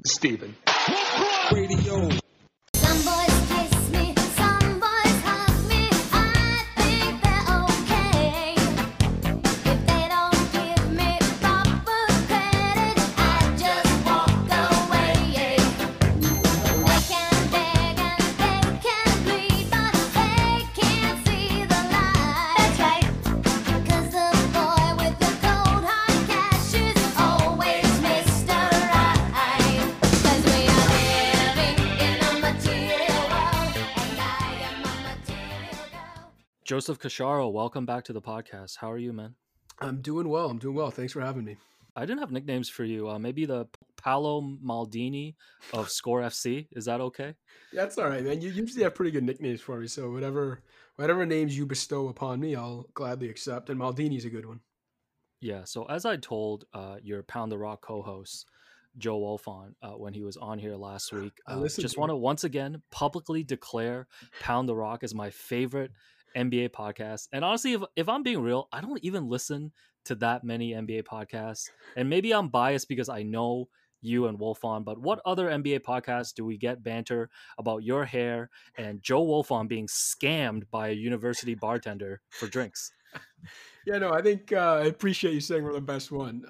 Steven. Radio. Some boys kiss me, some boys hug me. I think they're okay. If they don't give me proper credit, I just walk away. They can beg and they can plead, but they can't see the light. That's right. 'Cause the boy with the cold hard cash is always Mr. Right. 'Cause we are living in a material world, and I am a material girl. Joseph Cacharo, welcome back to the podcast. How are you, man? I'm doing well. Thanks for having me. I didn't have nicknames for you. Maybe the Paolo Maldini of Score FC. Is that okay? That's all right, man. You usually have pretty good nicknames for me, so whatever names you bestow upon me, I'll gladly accept. And Maldini's a good one. Yeah. So as I told your Pound the Rock co-host, Joe Wolfon, when he was on here last week, I listened just to want to once again publicly declare Pound the Rock as my favorite NBA podcast. And honestly, if I'm being real, I don't even listen to that many NBA podcasts. And maybe I'm biased because I know you and Wolfon, but what other NBA podcasts do we get banter about your hair and Joe Wolfon being scammed by a university bartender for drinks? Yeah, no, I think I appreciate you saying we're the best one.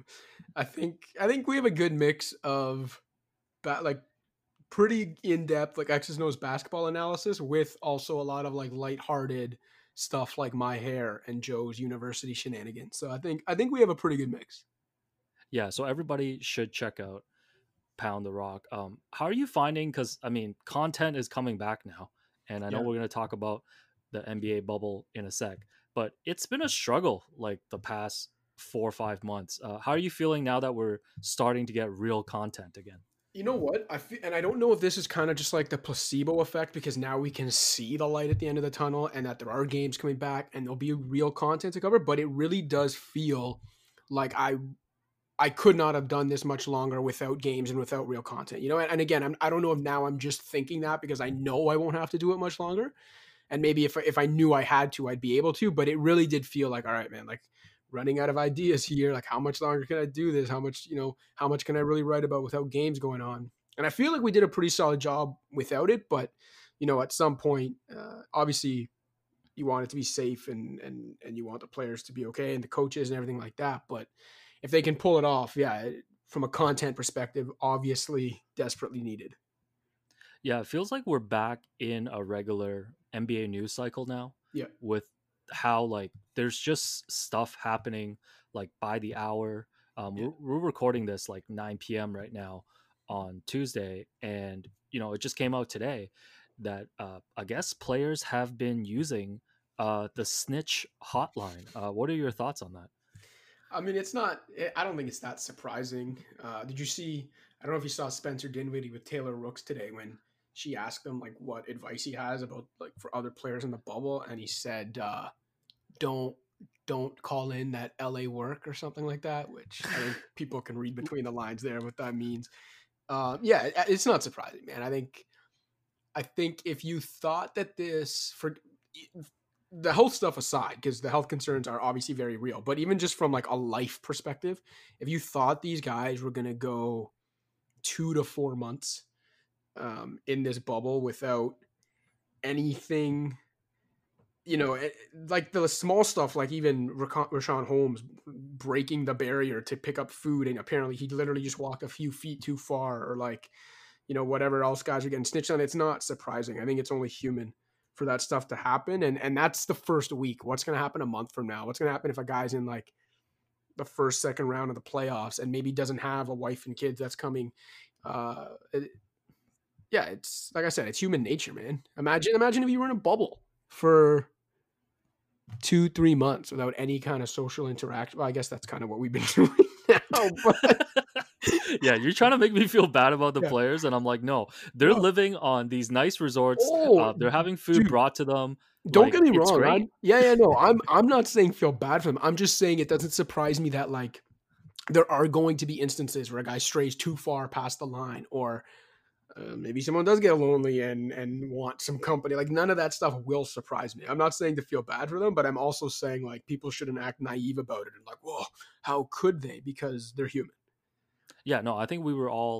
I think we have a good mix of like pretty in depth, like X's and O's basketball analysis, with also a lot of like lighthearted stuff like my hair and Joe's university shenanigans. So I think we have a pretty good mix. Yeah, so everybody should check out Pound the Rock. How are you finding? Because I mean, content is coming back now, and I know Yeah. we're going to talk about the NBA bubble in a sec, but it's been a struggle like the past 4 or 5 months. How are you feeling now that we're starting to get real content again? You know what? I feel, and I don't know if this is kind of just like the placebo effect, because now we can see the light at the end of the tunnel and that there are games coming back and there'll be real content to cover, but it really does feel like I could not have done this much longer without games and without real content, you know? And again, I don't know if now I'm just thinking that because I know I won't have to do it much longer. And maybe if I knew I had to, I'd be able to, but it really did feel like, all right, man, like running out of ideas here. Like, how much longer can I do this? How much can I really write about without games going on? And I feel like we did a pretty solid job without it, but at some point, obviously you want it to be safe and you want the players to be okay and the coaches and everything like that. But if they can pull it off, yeah, from a content perspective, obviously desperately needed. Yeah, it feels like we're back in a regular NBA news cycle now. Yeah. With how like there's just stuff happening like by the hour. We're recording this like 9 p.m. right now on Tuesday, and it just came out today that I guess players have been using the snitch hotline. What are your thoughts on that? I mean, I don't think it's that surprising. Did you see, I don't know if you saw Spencer Dinwiddie with Taylor Rooks today when she asked him like what advice he has about like for other players in the bubble. And he said, don't call in that LA work or something like that, which I think people can read between the lines there, what that means. Yeah, it's not surprising, man. I think if you thought that for the health stuff aside, because the health concerns are obviously very real, but even just from like a life perspective, if you thought these guys were going to go 2 to 4 months in this bubble without anything, like the small stuff, like even Rashawn Holmes breaking the barrier to pick up food, and apparently he literally just walked a few feet too far, or like, whatever else guys are getting snitched on, it's not surprising. I think it's only human for that stuff to happen. And that's the first week. What's going to happen a month from now? What's going to happen if a guy's in like the first, second round of the playoffs and maybe doesn't have a wife and kids that's coming? Yeah, it's like I said, it's human nature, man. Imagine if you were in a bubble for 2-3 months without any kind of social interaction. Well, I guess that's kind of what we've been doing now, but Yeah, you're trying to make me feel bad about the Yeah. players, and I'm like, no, they're No. living on these nice resorts. Oh, They're having food dude. brought to them. Don't Like, get me it's wrong. great. No, I'm not saying feel bad for them. I'm just saying it doesn't surprise me that like there are going to be instances where a guy strays too far past the line, or maybe someone does get lonely and want some company. Like, none of that stuff will surprise me. I'm not saying to feel bad for them, but I'm also saying like people shouldn't act naive about it and like, whoa, how could they? Because they're human. Yeah, no, I think we were all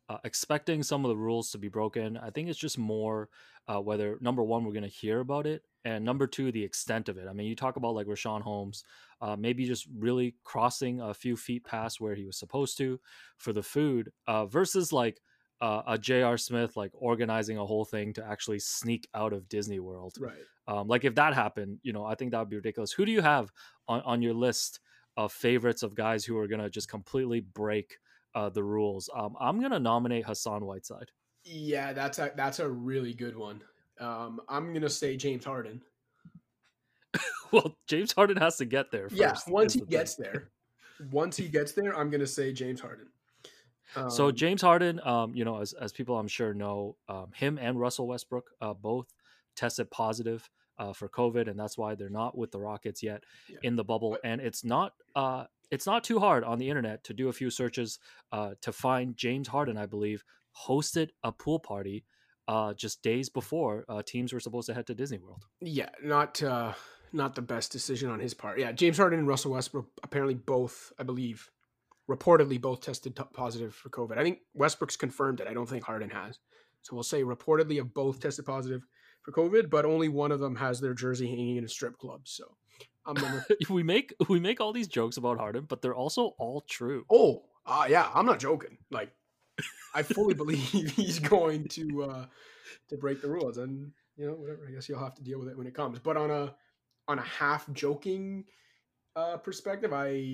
expecting some of the rules to be broken. I think it's just more whether number one we're going to hear about it, and number two the extent of it. I mean, you talk about like Rashawn Holmes, maybe just really crossing a few feet past where he was supposed to for the food, versus like a J.R. Smith like organizing a whole thing to actually sneak out of Disney World. Right. Like if that happened, I think that would be ridiculous. Who do you have on your list of favorites of guys who are gonna just completely break the rules? I'm gonna nominate Hassan Whiteside. Yeah, that's a really good one. I'm gonna say James Harden. Well, James Harden has to get there first. Yeah, once is he the thing. gets there, I'm gonna say James Harden. So James Harden, as people I'm sure know, him and Russell Westbrook both tested positive for COVID, and that's why they're not with the Rockets yet Yeah. in the bubble. And it's not too hard on the internet to do a few searches to find James Harden, I believe, hosted a pool party just days before teams were supposed to head to Disney World. Yeah, not the best decision on his part. Yeah, James Harden and Russell Westbrook apparently both, I believe, reportedly both tested positive for COVID. I think Westbrook's confirmed it. I don't think Harden has. So we'll say reportedly have both tested positive for COVID, but only one of them has their jersey hanging in a strip club. So I'm gonna. we make all these jokes about Harden, but they're also all true. Yeah, I'm not joking. Like, I fully believe he's going to break the rules, and whatever. I guess you'll have to deal with it when it comes. But on a half joking perspective,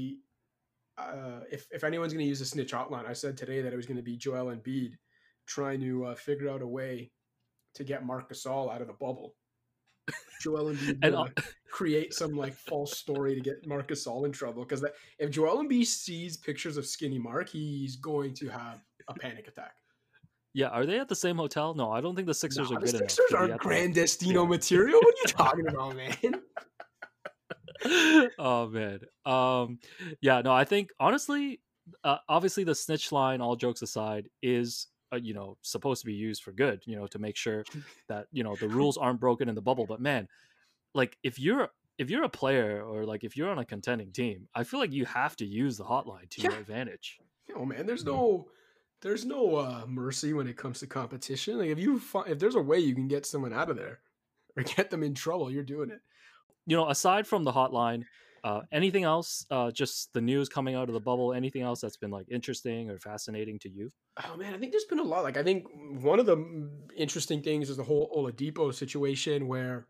if anyone's going to use a snitch hotline, I said today that it was going to be Joel Embiid trying to figure out a way to get Marc Gasol out of the bubble. Joel Embiid And create some like false story to get Marc Gasol in trouble, because if Joel Embiid sees pictures of skinny Mark, he's going to have a panic attack. yeah, are they at the same hotel? No, I don't think the Sixers are The good enough. Sixers to be aren't at the- Grandestino material. What are you talking about, man? Oh man. Yeah, no, I think honestly, obviously the snitch line, all jokes aside, is supposed to be used for good, to make sure that the rules aren't broken in the bubble. But man, like if you're a player, or like if you're on a contending team, I feel like you have to use the hotline to your Yeah. advantage. Oh man, there's no mercy when it comes to competition. Like if there's a way you can get someone out of there or get them in trouble, you're doing it. Aside from the hotline, anything else, just the news coming out of the bubble, anything else that's been like interesting or fascinating to you? Oh man, I think there's been a lot. Like I think one of the interesting things is the whole Oladipo situation where,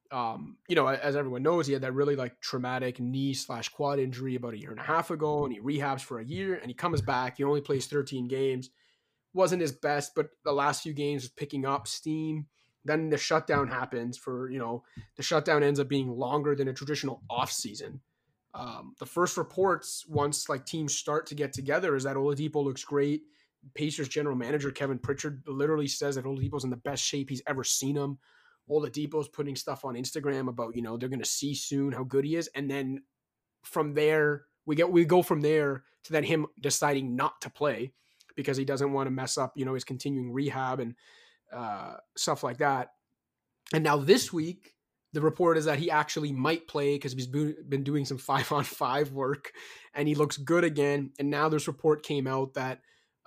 as everyone knows, he had that really like traumatic knee/quad injury about 1.5 years ago, and he rehabs for a year, and he comes back. He only plays 13 games. Wasn't his best, but the last few games was picking up steam. Then the shutdown happens the shutdown ends up being longer than a traditional off season. The first reports, once like teams start to get together, is that Oladipo looks great. Pacers general manager Kevin Pritchard literally says that Oladipo's in the best shape he's ever seen him. Oladipo's putting stuff on Instagram about, they're going to see soon how good he is. And then from there, we go from there to then him deciding not to play because he doesn't want to mess up, his continuing rehab and stuff like that. And now this week, the report is that he actually might play because he's been doing some 5-on-5 work and he looks good again. And now this report came out that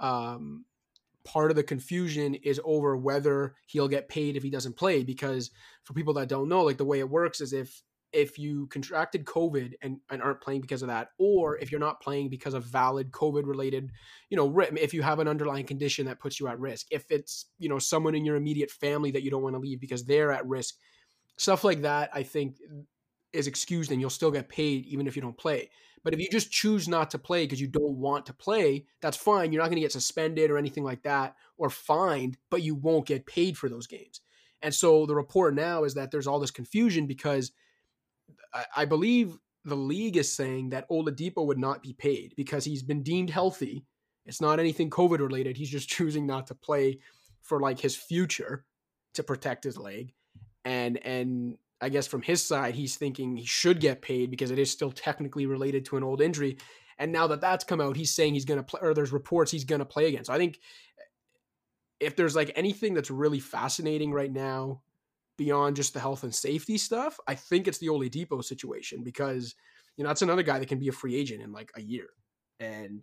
part of the confusion is over whether he'll get paid if he doesn't play, because for people that don't know, like the way it works is if you contracted COVID and aren't playing because of that, or if you're not playing because of valid COVID related, if you have an underlying condition that puts you at risk, if it's, someone in your immediate family that you don't want to leave because they're at risk, stuff like that, I think is excused and you'll still get paid even if you don't play. But if you just choose not to play because you don't want to play, that's fine. You're not going to get suspended or anything like that or fined, but you won't get paid for those games. And so the report now is that there's all this confusion because I believe the league is saying that Oladipo would not be paid because he's been deemed healthy. It's not anything COVID related. He's just choosing not to play for like his future to protect his leg. And I guess from his side, he's thinking he should get paid because it is still technically related to an old injury. And now that that's come out, he's saying he's going to play, or there's reports he's going to play again. So I think if there's like anything that's really fascinating right now beyond just the health and safety stuff, I think it's the Oladipo situation because, that's another guy that can be a free agent in like a year. And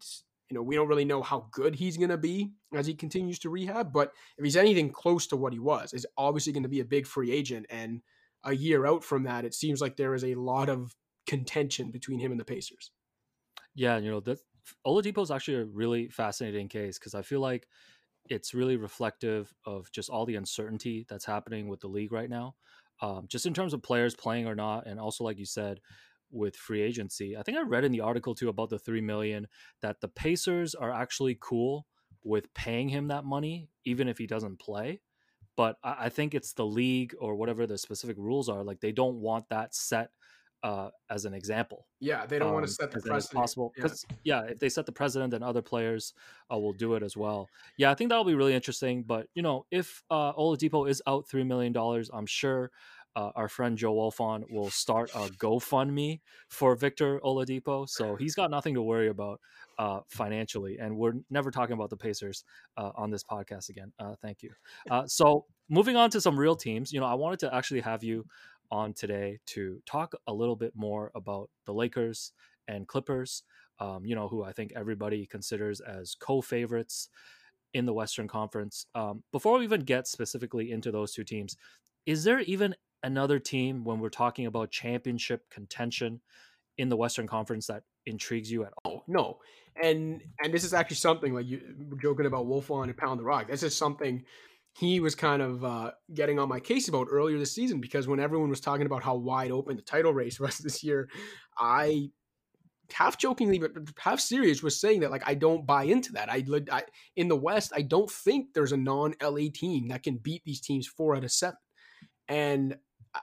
we don't really know how good he's going to be as he continues to rehab, but if he's anything close to what he was, is obviously going to be a big free agent. And a year out from that, it seems like there is a lot of contention between him and the Pacers. Yeah, that Oladipo is actually a really fascinating case because I feel like it's really reflective of just all the uncertainty that's happening with the league right now, just in terms of players playing or not, and also like you said, with free agency. I think I read in the article too about the 3 million that the Pacers are actually cool with paying him that money even if he doesn't play. But I think it's the league or whatever the specific rules are. Like they don't want that set as an example. Yeah, they don't want to set the Because then it's precedent. possible. Yeah. Because if they set the precedent, then other players will do it as well. Yeah, I think that'll be really interesting. But if Oladipo is out $3 million, I'm sure our friend Joe Wolfon will start a GoFundMe for Victor Oladipo. So he's got nothing to worry about financially. And we're never talking about the Pacers on this podcast again. Thank you. So moving on to some real teams, I wanted to actually have you on today to talk a little bit more about the Lakers and Clippers, who I think everybody considers as co-favorites in the Western Conference. Before we even get specifically into those two teams, is there even another team when we're talking about championship contention in the Western Conference that intrigues you at all? No. And this is actually something like you were joking about Wolfon and Pound the Rock. This is something he was kind of getting on my case about earlier this season, because when everyone was talking about how wide open the title race was this year, I half jokingly but half serious was saying that like I don't buy into that. I in the West, I don't think there's a non-LA team that can beat these teams 4 out of 7. And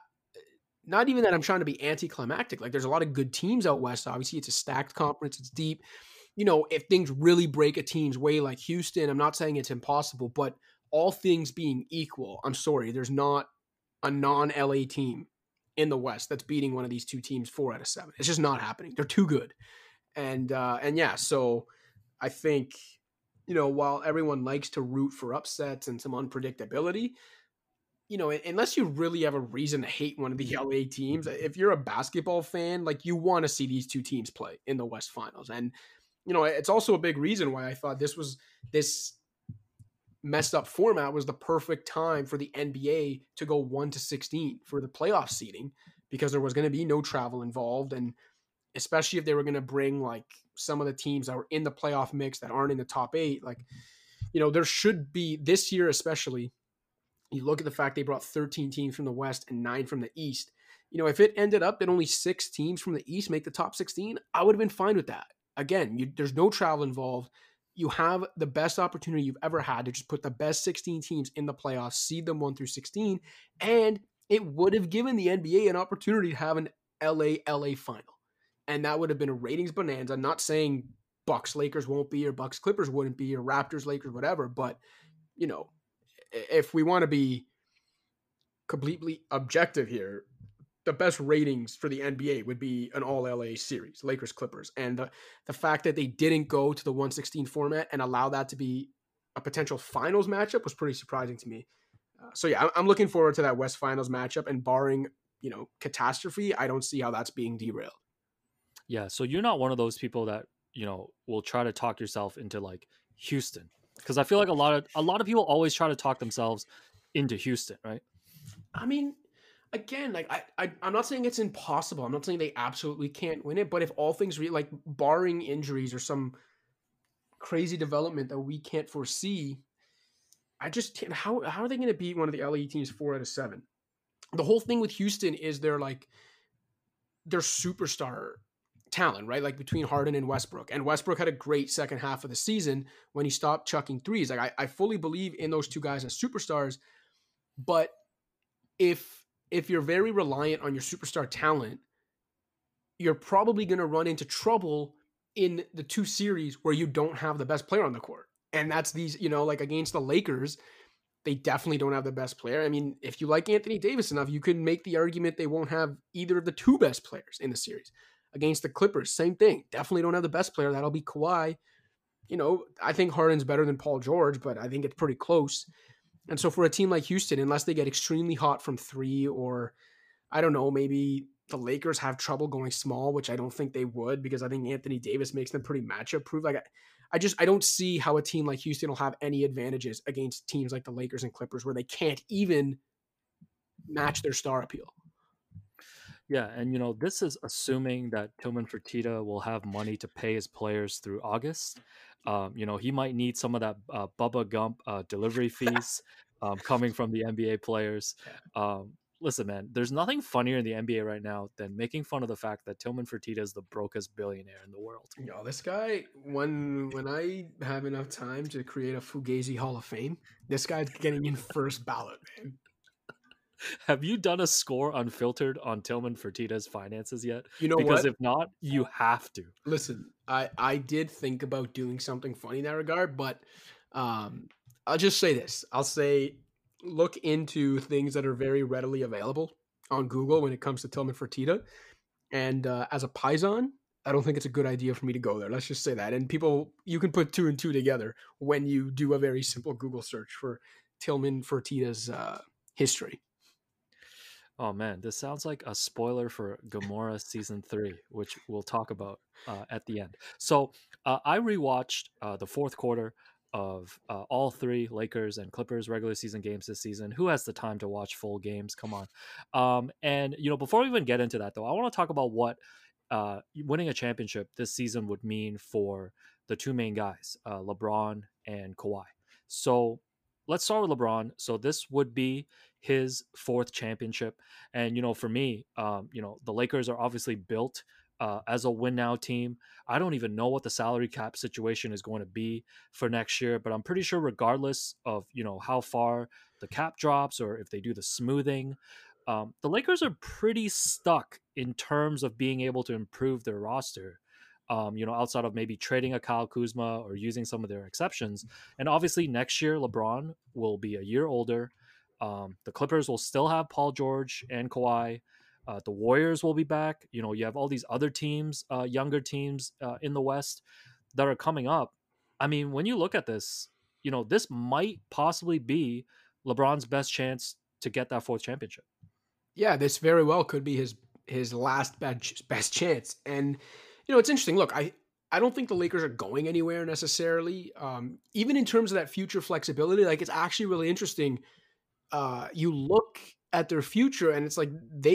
not even that I'm trying to be anticlimactic. Like there's a lot of good teams out West. Obviously, it's a stacked conference. It's deep. If things really break a team's way like Houston, I'm not saying it's impossible, but all things being equal, I'm sorry, there's not a non-LA team in the West that's beating one of these two teams 4 out of 7. It's just not happening. They're too good. And yeah, so I think, while everyone likes to root for upsets and some unpredictability, unless you really have a reason to hate one of the LA teams, if you're a basketball fan, like you want to see these two teams play in the West Finals. And, it's also a big reason why I thought this messed up format was the perfect time for the NBA to go 1-16 for the playoff seeding, because there was going to be no travel involved. And especially if they were going to bring like some of the teams that were in the playoff mix that aren't in the top 8, like, there should be this year, especially you look at the fact they brought 13 teams from the West and 9 from the East. If it ended up that only 6 teams from the East make the top 16, I would have been fine with that. Again, there's no travel involved. You have the best opportunity you've ever had to just put the best 16 teams in the playoffs, seed them 1-16, and it would have given the NBA an opportunity to have an LA final. And that would have been a ratings bonanza. I'm not saying Bucks Lakers won't be, or Bucks Clippers wouldn't be, or Raptors Lakers, whatever, but if we want to be completely objective here, the best ratings for the NBA would be an all LA series, Lakers Clippers. And the fact that they didn't go to the 1-16 format and allow that to be a potential finals matchup was pretty surprising to me. So yeah, I'm looking forward to that West Finals matchup, and barring, catastrophe, I don't see how that's being derailed. Yeah, so you're not one of those people that, will try to talk yourself into like Houston, because I feel like a lot of people always try to talk themselves into Houston, right? I mean, again, like I'm not saying it's impossible. I'm not saying they absolutely can't win it, but if all things like barring injuries or some crazy development that we can't foresee, I just can't. How are they going to beat one of the LA teams 4 out of 7? The whole thing with Houston is their superstar talent, right? Like between Harden and Westbrook. And Westbrook had a great second half of the season when he stopped chucking threes. Like I fully believe in those two guys as superstars, but if you're very reliant on your superstar talent, you're probably going to run into trouble in the 2 series where you don't have the best player on the court. And that's these, like against the Lakers, they definitely don't have the best player. I mean, if you like Anthony Davis enough, you can make the argument they won't have either of the 2 best players in the series. Against the Clippers, same thing. Definitely don't have the best player. That'll be Kawhi. I think Harden's better than Paul George, but I think it's pretty close. And so for a team like Houston, unless they get extremely hot from 3, or I don't know, maybe the Lakers have trouble going small, which I don't think they would, because I think Anthony Davis makes them pretty matchup proof. Like I don't see how a team like Houston will have any advantages against teams like the Lakers and Clippers where they can't even match their star appeal. Yeah, and this is assuming that Tillman Fertitta will have money to pay his players through August. He might need some of that Bubba Gump delivery fees coming from the NBA players. Listen, man, there's nothing funnier in the NBA right now than making fun of the fact that Tillman Fertitta is the brokest billionaire in the world. Yo, this guy, when I have enough time to create a Fugazi Hall of Fame, this guy's getting in first ballot, man. Have you done a score unfiltered on Tillman Fertitta's finances yet? You know Because what? if not, you have to. Listen, I did think about doing something funny in that regard, but I'll just say this. I'll say look into things that are very readily available on Google when it comes to Tillman Fertitta. And as a Paisan, I don't think it's a good idea for me to go there. Let's just say that. And people, you can put 2 and 2 together when you do a very simple Google search for Tillman Fertitta's history. Oh man, this sounds like a spoiler for Gomorrah season 3, which we'll talk about at the end. So I rewatched the fourth quarter of all 3 Lakers and Clippers regular season games this season. Who has the time to watch full games? Come on. And before we even get into that, though, I want to talk about what winning a championship this season would mean for the 2 main guys, LeBron and Kawhi. So let's start with LeBron. So this would be his 4th championship. And, for me, the Lakers are obviously built as a win now team. I don't even know what the salary cap situation is going to be for next year, but I'm pretty sure regardless of, how far the cap drops or if they do the smoothing, the Lakers are pretty stuck in terms of being able to improve their roster. Outside of maybe trading a Kyle Kuzma or using some of their exceptions. And obviously next year, LeBron will be a year older. The Clippers will still have Paul George and Kawhi. The Warriors will be back. You have all these other teams, younger teams in the West that are coming up. I mean, when you look at this, this might possibly be LeBron's best chance to get that 4th championship. Yeah, this very well could be his last best chance. And it's interesting. Look, I don't think the Lakers are going anywhere necessarily. Even in terms of that future flexibility, like it's actually really interesting. You look at their future and it's like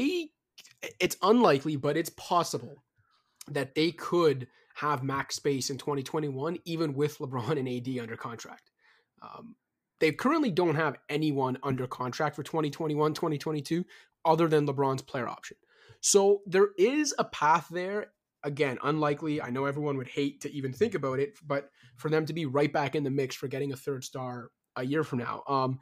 it's unlikely, but it's possible that they could have max space in 2021, even with LeBron and AD under contract. They currently don't have anyone under contract for 2021, 2022, other than LeBron's player option. So there is a path there. Again, unlikely. I know everyone would hate to even think about it, but for them to be right back in the mix for getting a 3rd star a year from now.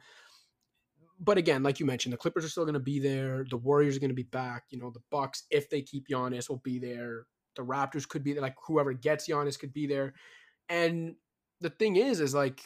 But again, like you mentioned, the Clippers are still going to be there. The Warriors are going to be back. The Bucks, if they keep Giannis, will be there. The Raptors could be there. Like whoever gets Giannis could be there. And the thing is like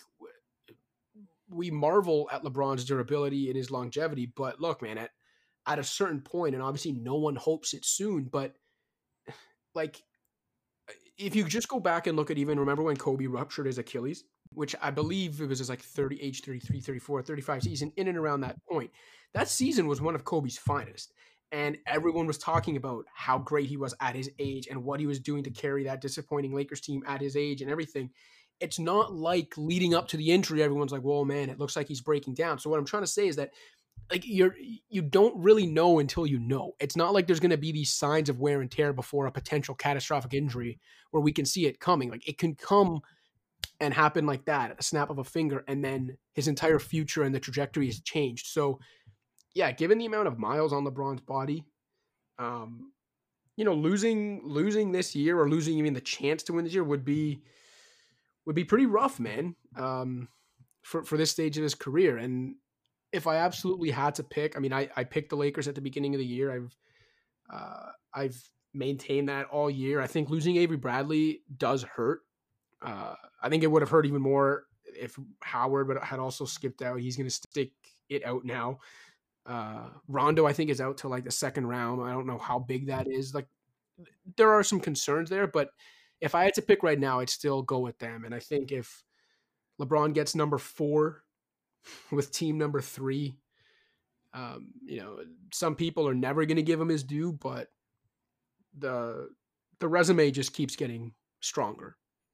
we marvel at LeBron's durability and his longevity. But look, man, at a certain point, and obviously no one hopes it soon, but like if you just go back and look at remember when Kobe ruptured his Achilles, which I believe it was his like age 33, 34, 35 season, in and around that point. That season was one of Kobe's finest. And everyone was talking about how great he was at his age and what he was doing to carry that disappointing Lakers team at his age and everything. It's not like leading up to the injury, everyone's like, whoa, man, it looks like he's breaking down. So what I'm trying to say is that like you don't really know until you know. It's not like there's going to be these signs of wear and tear before a potential catastrophic injury where we can see it coming. Like it can come and happen like that at a snap of a finger, and then his entire future and the trajectory has changed. So yeah, given the amount of miles on LeBron's body, losing this year or losing even the chance to win this year would be pretty rough, man. For this stage of his career. And if I absolutely had to pick, I mean, I picked the Lakers at the beginning of the year. I've maintained that all year. I think losing Avery Bradley does hurt. I think it would have hurt even more if Howard had also skipped out. He's going to stick it out now. Rondo, I think, is out till like the 2nd round. I don't know how big that is. Like, there are some concerns there, but if I had to pick right now, I'd still go with them. And I think if LeBron gets number 4 with team number 3, some people are never going to give him his due, but the resume just keeps getting stronger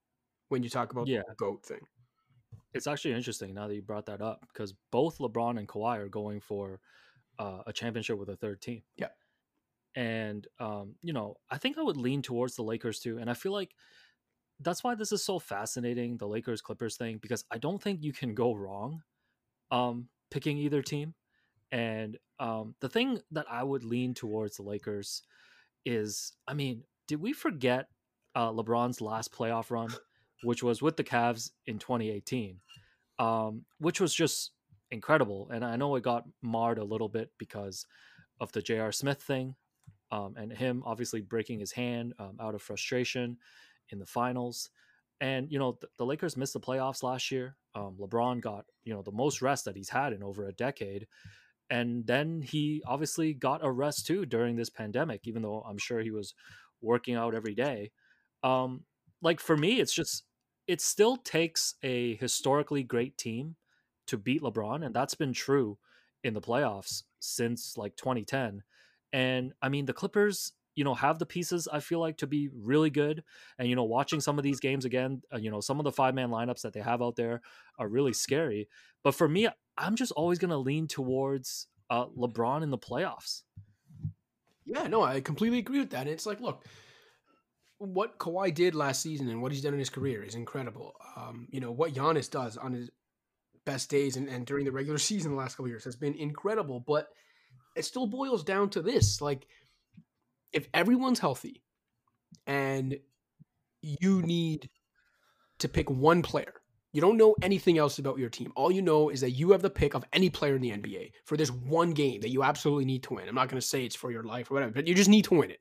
when you talk about the Yeah, whole GOAT thing. it's actually interesting now that you brought that up because both LeBron and Kawhi are going for a championship with a third team. Yeah. And I think I would lean towards the Lakers too. And I feel like that's why this is so fascinating, the Lakers Clippers thing, because I don't think you can go wrong picking either team. And the thing that I would lean towards the Lakers is, I mean, did we forget LeBron's last playoff run, which was with the Cavs in 2018, which was just incredible. And I know it got marred a little bit because of the J.R. Smith thing, and him obviously breaking his hand out of frustration in the finals. And the Lakers missed the playoffs last year. LeBron got the most rest that he's had in over a decade, and then he obviously got a rest too during this pandemic, even though I'm sure he was working out every day. Like for me, it still takes a historically great team to beat LeBron, and that's been true in the playoffs since like 2010. And I mean, the Clippers, have the pieces I feel like to be really good. And watching some of these games again, some of the 5-man lineups that they have out there are really scary. But for me, I'm just always going to lean towards LeBron in the playoffs. Yeah, no, I completely agree with that. And it's like, look, what Kawhi did last season and what he's done in his career is incredible. What Giannis does on his best days and during the regular season the last couple of years has been incredible. But it still boils down to this. Like, if everyone's healthy and you need to pick one player, you don't know anything else about your team. All you know is that you have the pick of any player in the NBA for this one game that you absolutely need to win. I'm not going to say it's for your life or whatever, but you just need to win it.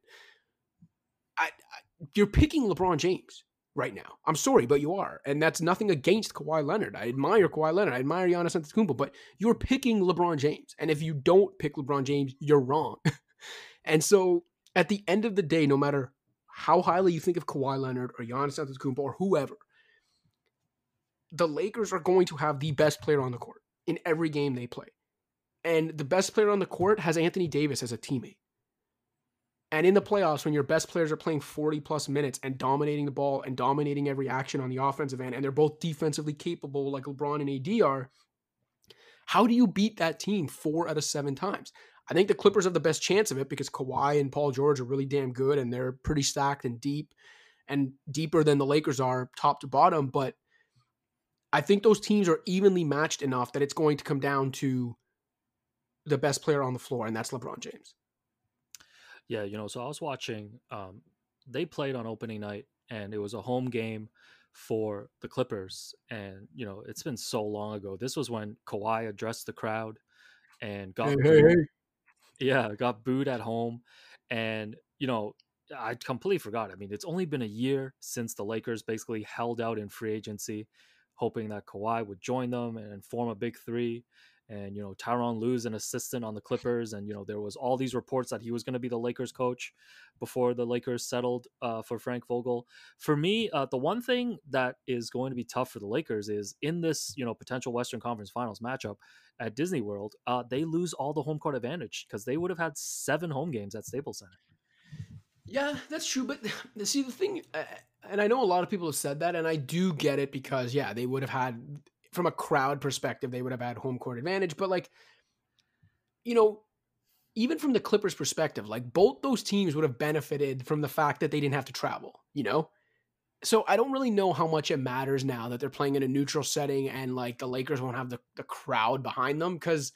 You're picking LeBron James right now. I'm sorry, but you are. And that's nothing against Kawhi Leonard. I admire Kawhi Leonard. I admire Giannis Antetokounmpo, but you're picking LeBron James. And if you don't pick LeBron James, you're wrong. And so at the end of the day, no matter how highly you think of Kawhi Leonard or Giannis Antetokounmpo or whoever, the Lakers are going to have the best player on the court in every game they play. And the best player on the court has Anthony Davis as a teammate. And in the playoffs, when your best players are playing 40-plus minutes and dominating the ball and dominating every action on the offensive end, and they're both defensively capable like LeBron and AD are, how do you beat that team 4 out of 7 times? I think the Clippers have the best chance of it because Kawhi and Paul George are really damn good, and they're pretty stacked and deep, and deeper than the Lakers are top to bottom. But I think those teams are evenly matched enough that it's going to come down to the best player on the floor, and that's LeBron James. Yeah, so I was watching, they played on opening night, and it was a home game for the Clippers. And, it's been so long ago. This was when Kawhi addressed the crowd and got booed. Yeah, got booed at home. And, I completely forgot. I mean, it's only been a year since the Lakers basically held out in free agency, hoping that Kawhi would join them and form a big three. And, Tyronn Lue's an assistant on the Clippers. And, there was all these reports that he was going to be the Lakers coach before the Lakers settled for Frank Vogel. For me, the one thing that is going to be tough for the Lakers is in this, potential Western Conference Finals matchup at Disney World, they lose all the home court advantage because they would have had 7 home games at Staples Center. Yeah, that's true. But see, the thing, and I know a lot of people have said that, and I do get it because, yeah, they would have had, from a crowd perspective, they would have had home court advantage. But like, even from the Clippers perspective, like both those teams would have benefited from the fact that they didn't have to travel, So I don't really know how much it matters now that they're playing in a neutral setting and like the Lakers won't have the crowd behind them, because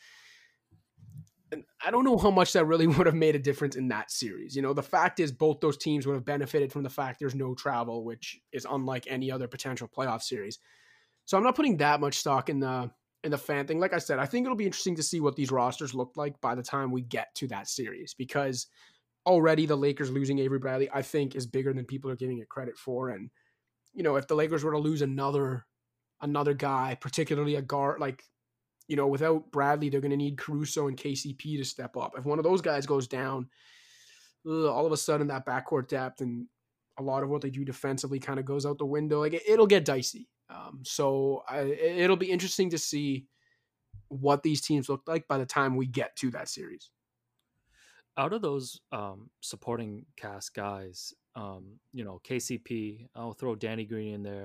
I don't know how much that really would have made a difference in that series. The fact is both those teams would have benefited from the fact there's no travel, which is unlike any other potential playoff series. So I'm not putting that much stock in the fan thing. Like I said, I think it'll be interesting to see what these rosters look like by the time we get to that series, because already the Lakers losing Avery Bradley, I think, is bigger than people are giving it credit for. And, if the Lakers were to lose another guy, particularly a guard, like, without Bradley, they're going to need Caruso and KCP to step up. If one of those guys goes down, all of a sudden that backcourt depth and a lot of what they do defensively kind of goes out the window. Like, it'll get dicey. It'll be interesting to see what these teams look like by the time we get to that series. Out of those supporting cast guys, KCP, I'll throw Danny Green in there,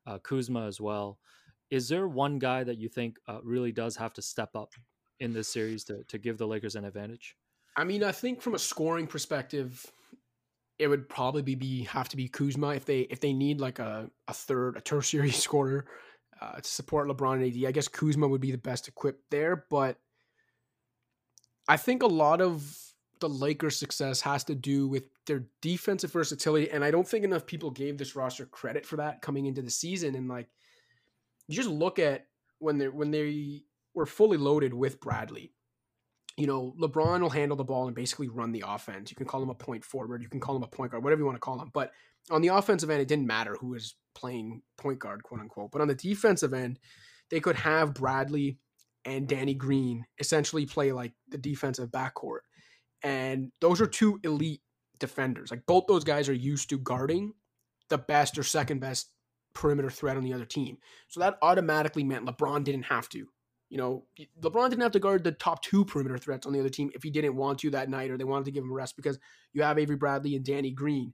Kuzma as well. Is there one guy that you think really does have to step up in this series to give the Lakers an advantage? I mean, I think from a scoring perspective, it would probably have to be Kuzma if they need like a tertiary scorer to support LeBron and AD. I guess Kuzma would be the best equipped there, but I think a lot of the Lakers' success has to do with their defensive versatility, and I don't think enough people gave this roster credit for that coming into the season. And like, you just look at when they were fully loaded with Bradley. You know, LeBron will handle the ball and basically run the offense. You can call him a point forward, you can call him a point guard, whatever you want to call him. But on the offensive end, it didn't matter who was playing point guard, quote unquote. But on the defensive end, they could have Bradley and Danny Green essentially play like the defensive backcourt. And those are two elite defenders. Like both those guys are used to guarding the best or second best perimeter threat on the other team. So that automatically meant LeBron didn't have to. You know, LeBron didn't have to guard the top two perimeter threats on the other team if he didn't want to that night or they wanted to give him a rest because you have Avery Bradley and Danny Green.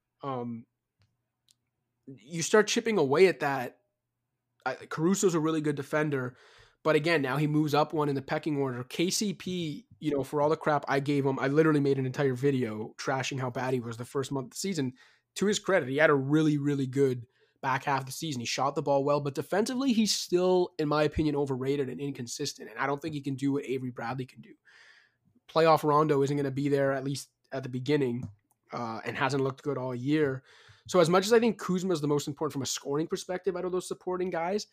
You start chipping away at that. Caruso's a really good defender, but again, now he moves up one in the pecking order. KCP, you know, for all the crap I gave him, I literally made an entire video trashing how bad he was the first month of the season. To his credit, he had a really, really good back half of the season. He shot the ball well, but defensively, he's still, in my opinion, overrated and inconsistent. And I don't think he can do what Avery Bradley can do. Playoff Rondo isn't going to be there, at least at the beginning, and hasn't looked good all year. So as much as I think Kuzma is the most important from a scoring perspective out of those supporting guys,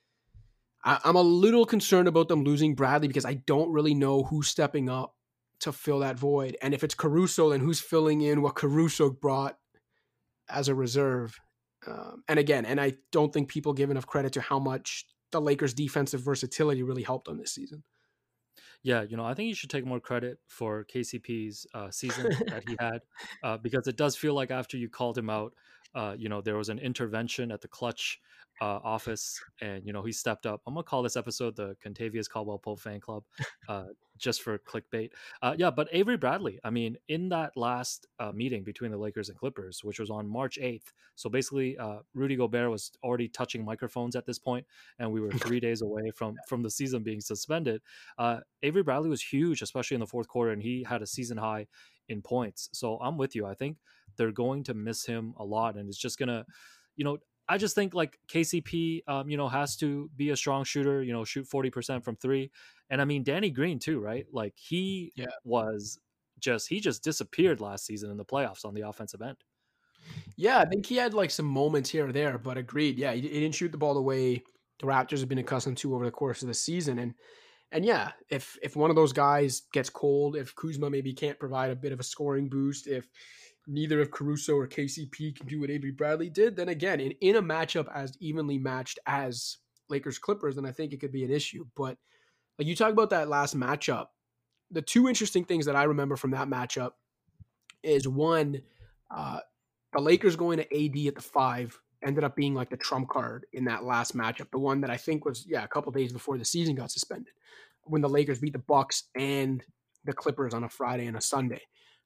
I'm a little concerned about them losing Bradley because I don't really know who's stepping up to fill that void. And if it's Caruso, then who's filling in what Caruso brought as a reserve? And I don't think people give enough credit to how much the Lakers' defensive versatility really helped them this season. Yeah, you know, I think you should take more credit for KCP's season that he had because it does feel like after you called him out, you know, there was an intervention at the Clutch office, and you know he stepped up. I'm gonna call this episode the Contavious Caldwell Pope Fan Club, just for clickbait. Yeah, but Avery Bradley. I mean, in that last meeting between the Lakers and Clippers, which was on March 8th, so basically, Rudy Gobert was already touching microphones at this point, and we were 3 days away from the season being suspended. Avery Bradley was huge, especially in the fourth quarter, and he had a season high in points. So I'm with you. I think they're going to miss him a lot, and it's just gonna, you know, I just think like KCP, you know, has to be a strong shooter, you know, shoot 40% from three. And I mean, Danny Green too, right? Like he just disappeared last season in the playoffs on the offensive end. Yeah, I think he had like some moments here or there, but agreed. Yeah, he didn't shoot the ball the way the Raptors have been accustomed to over the course of the season. And yeah, if one of those guys gets cold, if Kuzma maybe can't provide a bit of a scoring boost, if neither of Caruso or KCP can do what Avery Bradley did, then again, in a matchup as evenly matched as Lakers Clippers, then I think it could be an issue. But like you talk about that last matchup, the two interesting things that I remember from that matchup is one, the Lakers going to AD at the 5 ended up being like the trump card in that last matchup. The one that I think was, a couple days before the season got suspended when the Lakers beat the Bucks and the Clippers on a Friday and a Sunday.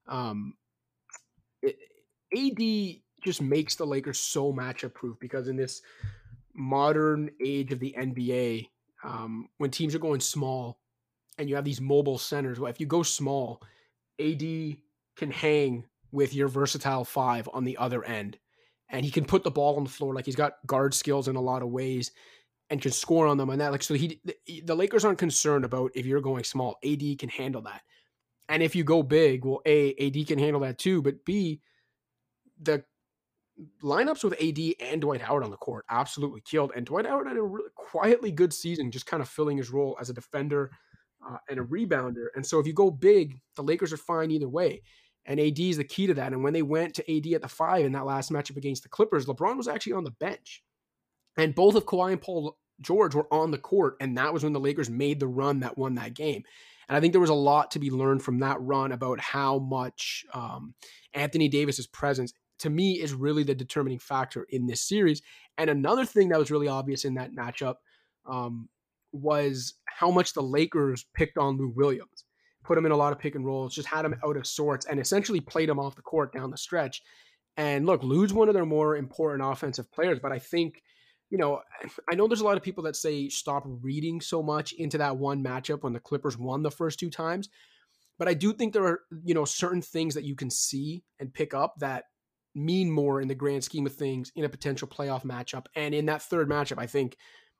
AD just makes the Lakers so matchup proof because in this modern age of the NBA, when teams are going small and you have these mobile centers, well, if you go small, AD can hang with your versatile 5 on the other end, and he can put the ball on the floor. Like he's got guard skills in a lot of ways and can score on them and that. Like, so the Lakers aren't concerned about if you're going small. AD can handle that. And if you go big, well, A, AD can handle that too, but B, the lineups with AD and Dwight Howard on the court absolutely killed. And Dwight Howard had a really quietly good season, just kind of filling his role as a defender and a rebounder. And so if you go big, the Lakers are fine either way. And AD is the key to that. And when they went to AD at the 5 in that last matchup against the Clippers, LeBron was actually on the bench. And both of Kawhi and Paul George were on the court. And that was when the Lakers made the run that won that game. And I think there was a lot to be learned from that run about how much Anthony Davis's presence, to me, is really the determining factor in this series. And another thing that was really obvious in that matchup was how much the Lakers picked on Lou Williams, put him in a lot of pick and rolls, just had him out of sorts, and essentially played him off the court down the stretch. And look, Lou's one of their more important offensive players, but I think you know, I know there's a lot of people that say stop reading so much into that one matchup when the Clippers won the first two times. But I do think there are, certain things that you can see and pick up that mean more in the grand scheme of things in a potential playoff matchup. And in that third matchup, I think,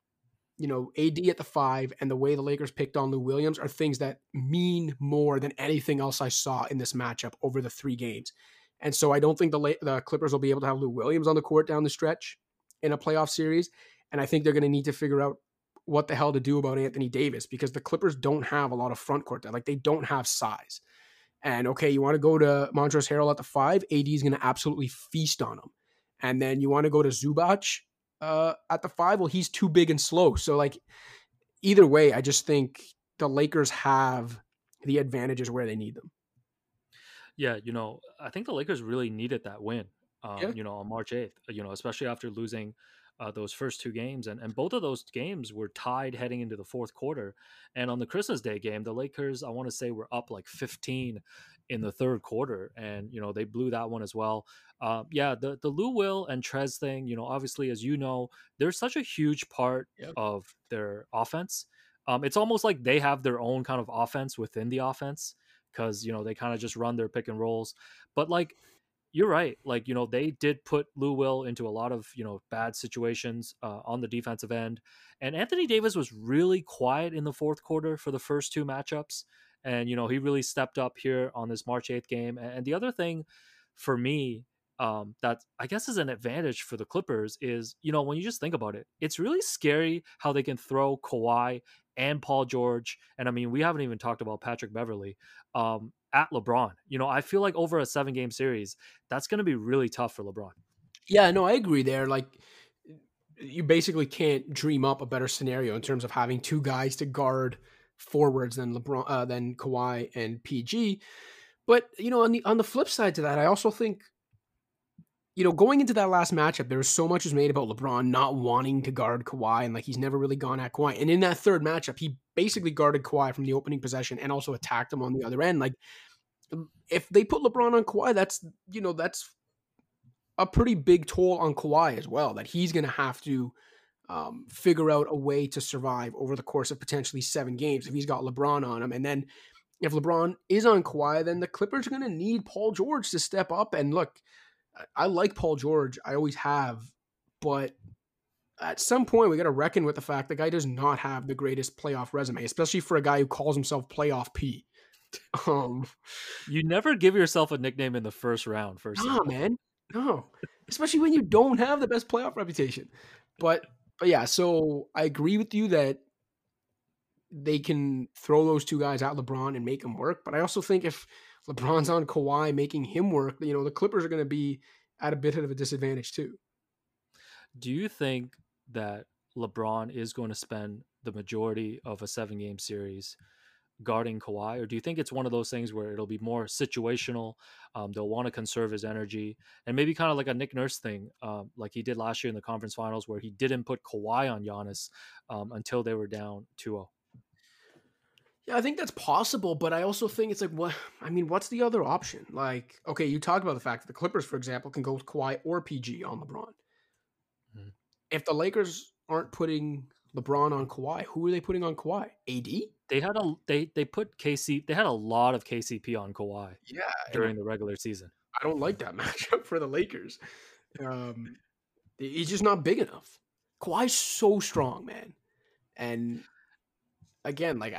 AD at the 5 and the way the Lakers picked on Lou Williams are things that mean more than anything else I saw in this matchup over the 3 games. And so I don't think the Clippers will be able to have Lou Williams on the court down the stretch in a playoff series. And I think they're going to need to figure out what the hell to do about Anthony Davis because the Clippers don't have a lot of front court. Like they don't have size. And okay, you want to go to Montrezl Harrell at the 5, AD is going to absolutely feast on him. And then you want to go to Zubac at the 5. Well, he's too big and slow. So like either way, I just think the Lakers have the advantages where they need them. Yeah, I think the Lakers really needed that win, Yeah. on March 8th, especially after losing those first 2 games. And both of those games were tied heading into the fourth quarter. And on the Christmas Day game, the Lakers, I want to say, were up like 15 in the third quarter. And, they blew that one as well. The Lou Will and Trez thing, obviously, as you know, they're such a huge part Yep. of their offense. It's almost like they have their own kind of offense within the offense because they kind of just run their pick and rolls. But like you're right, like they did put Lou Will into a lot of bad situations on the defensive end, and Anthony Davis was really quiet in the fourth quarter for the first 2 matchups, and he really stepped up here on this March 8th game. And the other thing for me that I guess is an advantage for the Clippers is when you just think about it, it's really scary how they can throw Kawhi and Paul George, and I mean we haven't even talked about Patrick Beverly at LeBron. I feel like over a 7-game series, that's going to be really tough for LeBron. Yeah, no, I agree there. Like you basically can't dream up a better scenario in terms of having 2 guys to guard forwards than LeBron, than Kawhi and PG. But on the flip side to that, I also think going into that last matchup, there was so much was made about LeBron not wanting to guard Kawhi and like he's never really gone at Kawhi. And in that third matchup, he basically guarded Kawhi from the opening possession and also attacked him on the other end. Like if they put LeBron on Kawhi, that's a pretty big toll on Kawhi as well, that he's going to have to figure out a way to survive over the course of potentially 7 games if he's got LeBron on him. And then if LeBron is on Kawhi, then the Clippers are going to need Paul George to step up. And look, I like Paul George. I always have. But at some point, we got to reckon with the fact the guy does not have the greatest playoff resume, especially for a guy who calls himself Playoff P. You never give yourself a nickname in the first round. Nah, man. No. Especially when you don't have the best playoff reputation. But yeah, so I agree with you that they can throw those 2 guys at LeBron and make him work. But I also think if LeBron's on Kawhi making him work, the Clippers are going to be at a bit of a disadvantage too. Do you think that LeBron is going to spend the majority of a 7-game series guarding Kawhi, or do you think it's one of those things where it'll be more situational? They'll want to conserve his energy and maybe kind of like a Nick Nurse thing, like he did last year in the conference finals where he didn't put Kawhi on Giannis until they were down 2-0. Yeah, I think that's possible, but I also think it's like, what's the other option? Like, okay, you talked about the fact that the Clippers, for example, can go with Kawhi or PG on LeBron. Mhm. If the Lakers aren't putting LeBron on Kawhi, who are they putting on Kawhi? AD? They had they put KC. They had a lot of KCP on Kawhi Yeah, during the regular season. I don't like that matchup for the Lakers. He's just not big enough. Kawhi's so strong, man. And again, like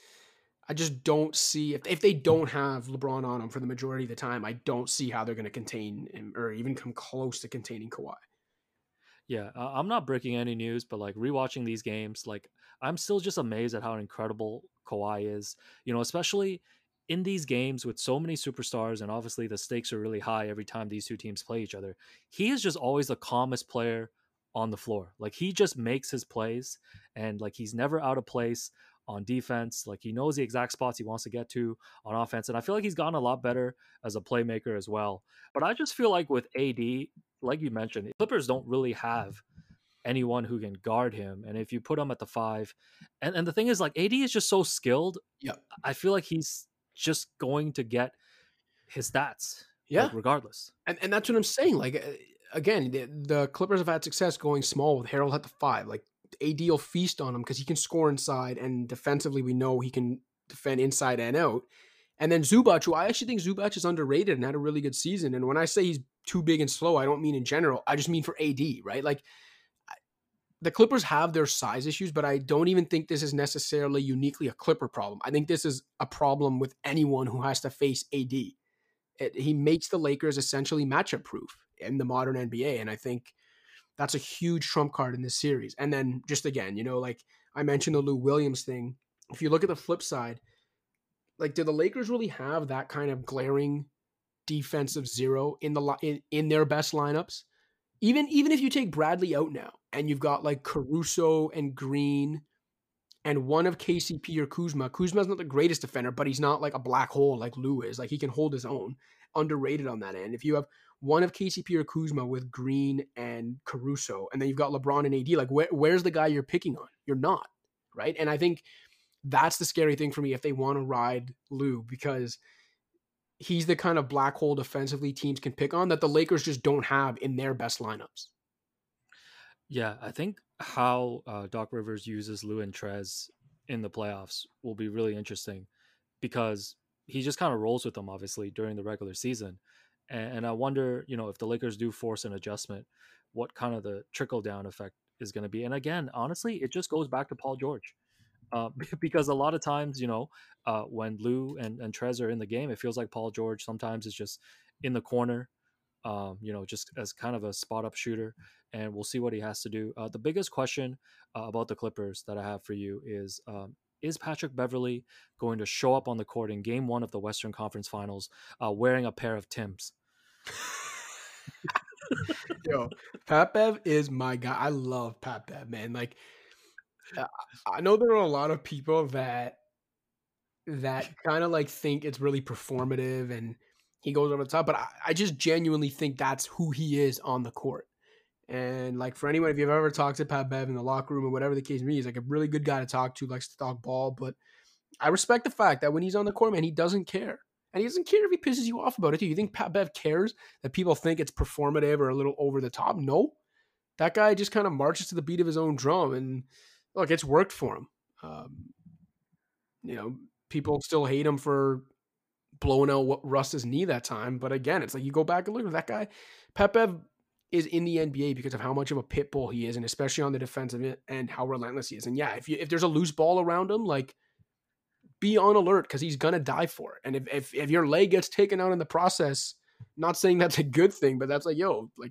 I just don't see if they don't have LeBron on him for the majority of the time, I don't see how they're going to contain him or even come close to containing Kawhi. Yeah, I'm not breaking any news, but like rewatching these games, like I'm still just amazed at how incredible Kawhi is. Especially in these games with so many superstars, and obviously the stakes are really high every time these 2 teams play each other. He is just always the calmest player on the floor. Like he just makes his plays, and like he's never out of place on defense. Like he knows the exact spots he wants to get to on offense, and I feel like he's gotten a lot better as a playmaker as well. But I just feel like with AD, like you mentioned, Clippers don't really have anyone who can guard him. And if you put him at the 5, and the thing is, like AD is just so skilled. Yep. I feel like he's just going to get his stats. Yeah. Like, regardless. And that's what I'm saying. Like again, the Clippers have had success going small with Harold at the 5. Like AD will feast on him because he can score inside, and defensively we know he can defend inside and out. And then Zubac, who I actually think Zubac is underrated and had a really good season. And when I say he's too big and slow, I don't mean in general. I just mean for AD, right? Like the Clippers have their size issues, but I don't even think this is necessarily uniquely a Clipper problem. I think this is a problem with anyone who has to face AD. He makes the Lakers essentially matchup proof in the modern NBA. And I think that's a huge trump card in this series. And then just again, like I mentioned the Lou Williams thing. If you look at the flip side, like, do the Lakers really have that kind of glaring defensive zero in their best lineups? Even if you take Bradley out now and you've got like Caruso and Green and one of KCP or Kuzma. Kuzma's not the greatest defender, but he's not like a black hole like Lou is. Like he can hold his own. Underrated on that end. If you have one of KCP or Kuzma with Green and Caruso, and then you've got LeBron and AD, like where's the guy you're picking on? You're not, right? And I think that's the scary thing for me if they want to ride Lou, because he's the kind of black hole defensively teams can pick on that the Lakers just don't have in their best lineups. Yeah, I think how Doc Rivers uses Lou and Trez in the playoffs will be really interesting because he just kind of rolls with them, obviously, during the regular season. And I wonder, if the Lakers do force an adjustment, what kind of the trickle down effect is going to be. And again, honestly, it just goes back to Paul George. Because a lot of times, when Lou and Trez are in the game, it feels like Paul George sometimes is just in the corner, just as kind of a spot up shooter. And we'll see what he has to do. The biggest question about the Clippers that I have for you is Patrick Beverley going to show up on the court in game 1 of the Western Conference Finals wearing a pair of Timbs? Yo, Pat Bev is my guy. I love Pat Bev, man. Like, I know there are a lot of people that kind of like think it's really performative and he goes over the top, but I just genuinely think that's who he is on the court. And like for anyone, if you've ever talked to Pat Bev in the locker room or whatever the case may be, he's like a really good guy to talk to, likes to talk ball. But I respect the fact that when he's on the court, man, he doesn't care. And he doesn't care if he pisses you off about it too. You think Pat Bev cares that people think it's performative or a little over the top? No. That guy just kind of marches to the beat of his own drum. And look, it's worked for him. People still hate him for blowing out Russ's knee that time. But again, it's like you go back and look at that guy. Pat Bev is in the NBA because of how much of a pit bull he is, and especially on the defensive end and how relentless he is. And yeah, if there's a loose ball around him, like be on alert because he's gonna die for it. And if your leg gets taken out in the process, not saying that's a good thing, but that's like, yo, like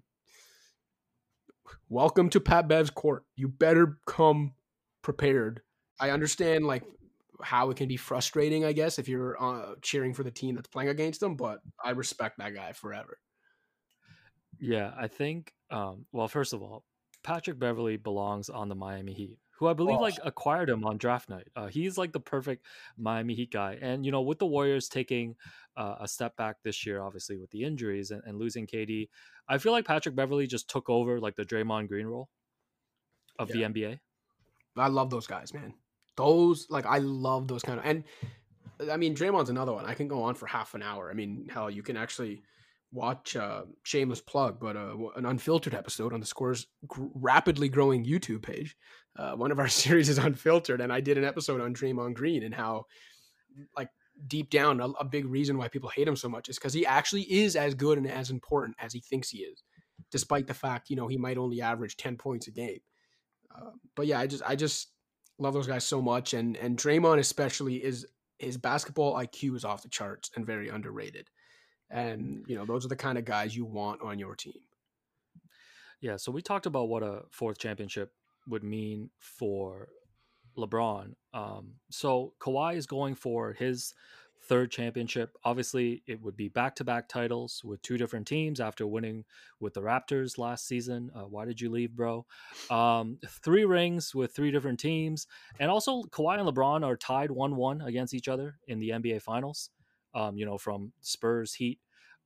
welcome to Pat Bev's court. You better come prepared. I understand like how it can be frustrating, I guess, if you're cheering for the team that's playing against them, but I respect that guy forever. Yeah, I think, well, first of all, Patrick Beverley belongs on the Miami Heat, who I believe like acquired him on draft night. He's like the perfect Miami Heat guy. And, with the Warriors taking a step back this year, obviously with the injuries and losing KD, I feel like Patrick Beverley just took over like the Draymond Green role of the NBA. I love those guys, man. I love those kind of, and I mean, Draymond's another one. I can go on for half an hour. I mean, hell, you can actually watch shameless plug, but an unfiltered episode on the Score's rapidly growing YouTube page. One of our series is unfiltered, and I did an episode on Draymond Green and how, like, deep down, a big reason why people hate him so much is because he actually is as good and as important as he thinks he is, despite the fact he might only average 10 points a game. But yeah, I just love those guys so much, and Draymond especially his basketball IQ is off the charts and very underrated. And, those are the kind of guys you want on your team. Yeah, so we talked about what a 4th championship would mean for LeBron. So Kawhi is going for his 3rd championship. Obviously, it would be back-to-back titles with 2 different teams after winning with the Raptors last season. Why did you leave, bro? 3 rings with 3 different teams. And also, Kawhi and LeBron are tied 1-1 against each other in the NBA Finals. From Spurs Heat.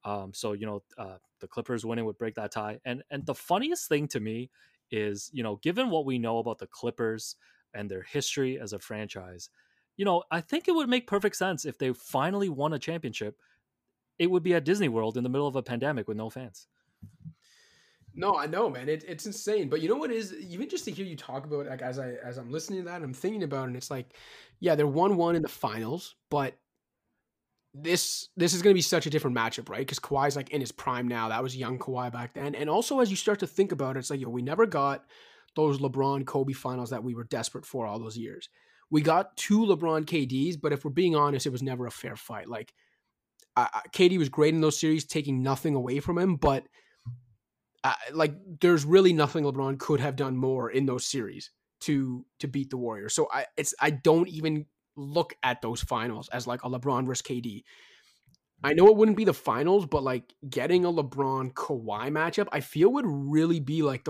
The Clippers winning would break that tie. And the funniest thing to me is, given what we know about the Clippers and their history as a franchise, I think it would make perfect sense if they finally won a championship. It would be at Disney World in the middle of a pandemic with no fans. No, I know, man. It's insane. But you know what is even just to hear you talk about it, like as I'm listening to that, I'm thinking about it, and it's like, yeah, they're 1-1 in the finals, but this is going to be such a different matchup, right? Because Kawhi's like in his prime now. That was young Kawhi back then. And also, as you start to think about it, it's like, yo, we never got those LeBron Kobe finals that we were desperate for all those years. We got two LeBron KDs, but if we're being honest, it was never a fair fight. Like KD was great in those series, taking nothing away from him, but like there's really nothing LeBron could have done more in those series to beat the Warriors. So I don't even look at those finals as like a LeBron versus KD. I know it wouldn't be the finals, but like getting a LeBron Kawhi matchup, I feel would really be like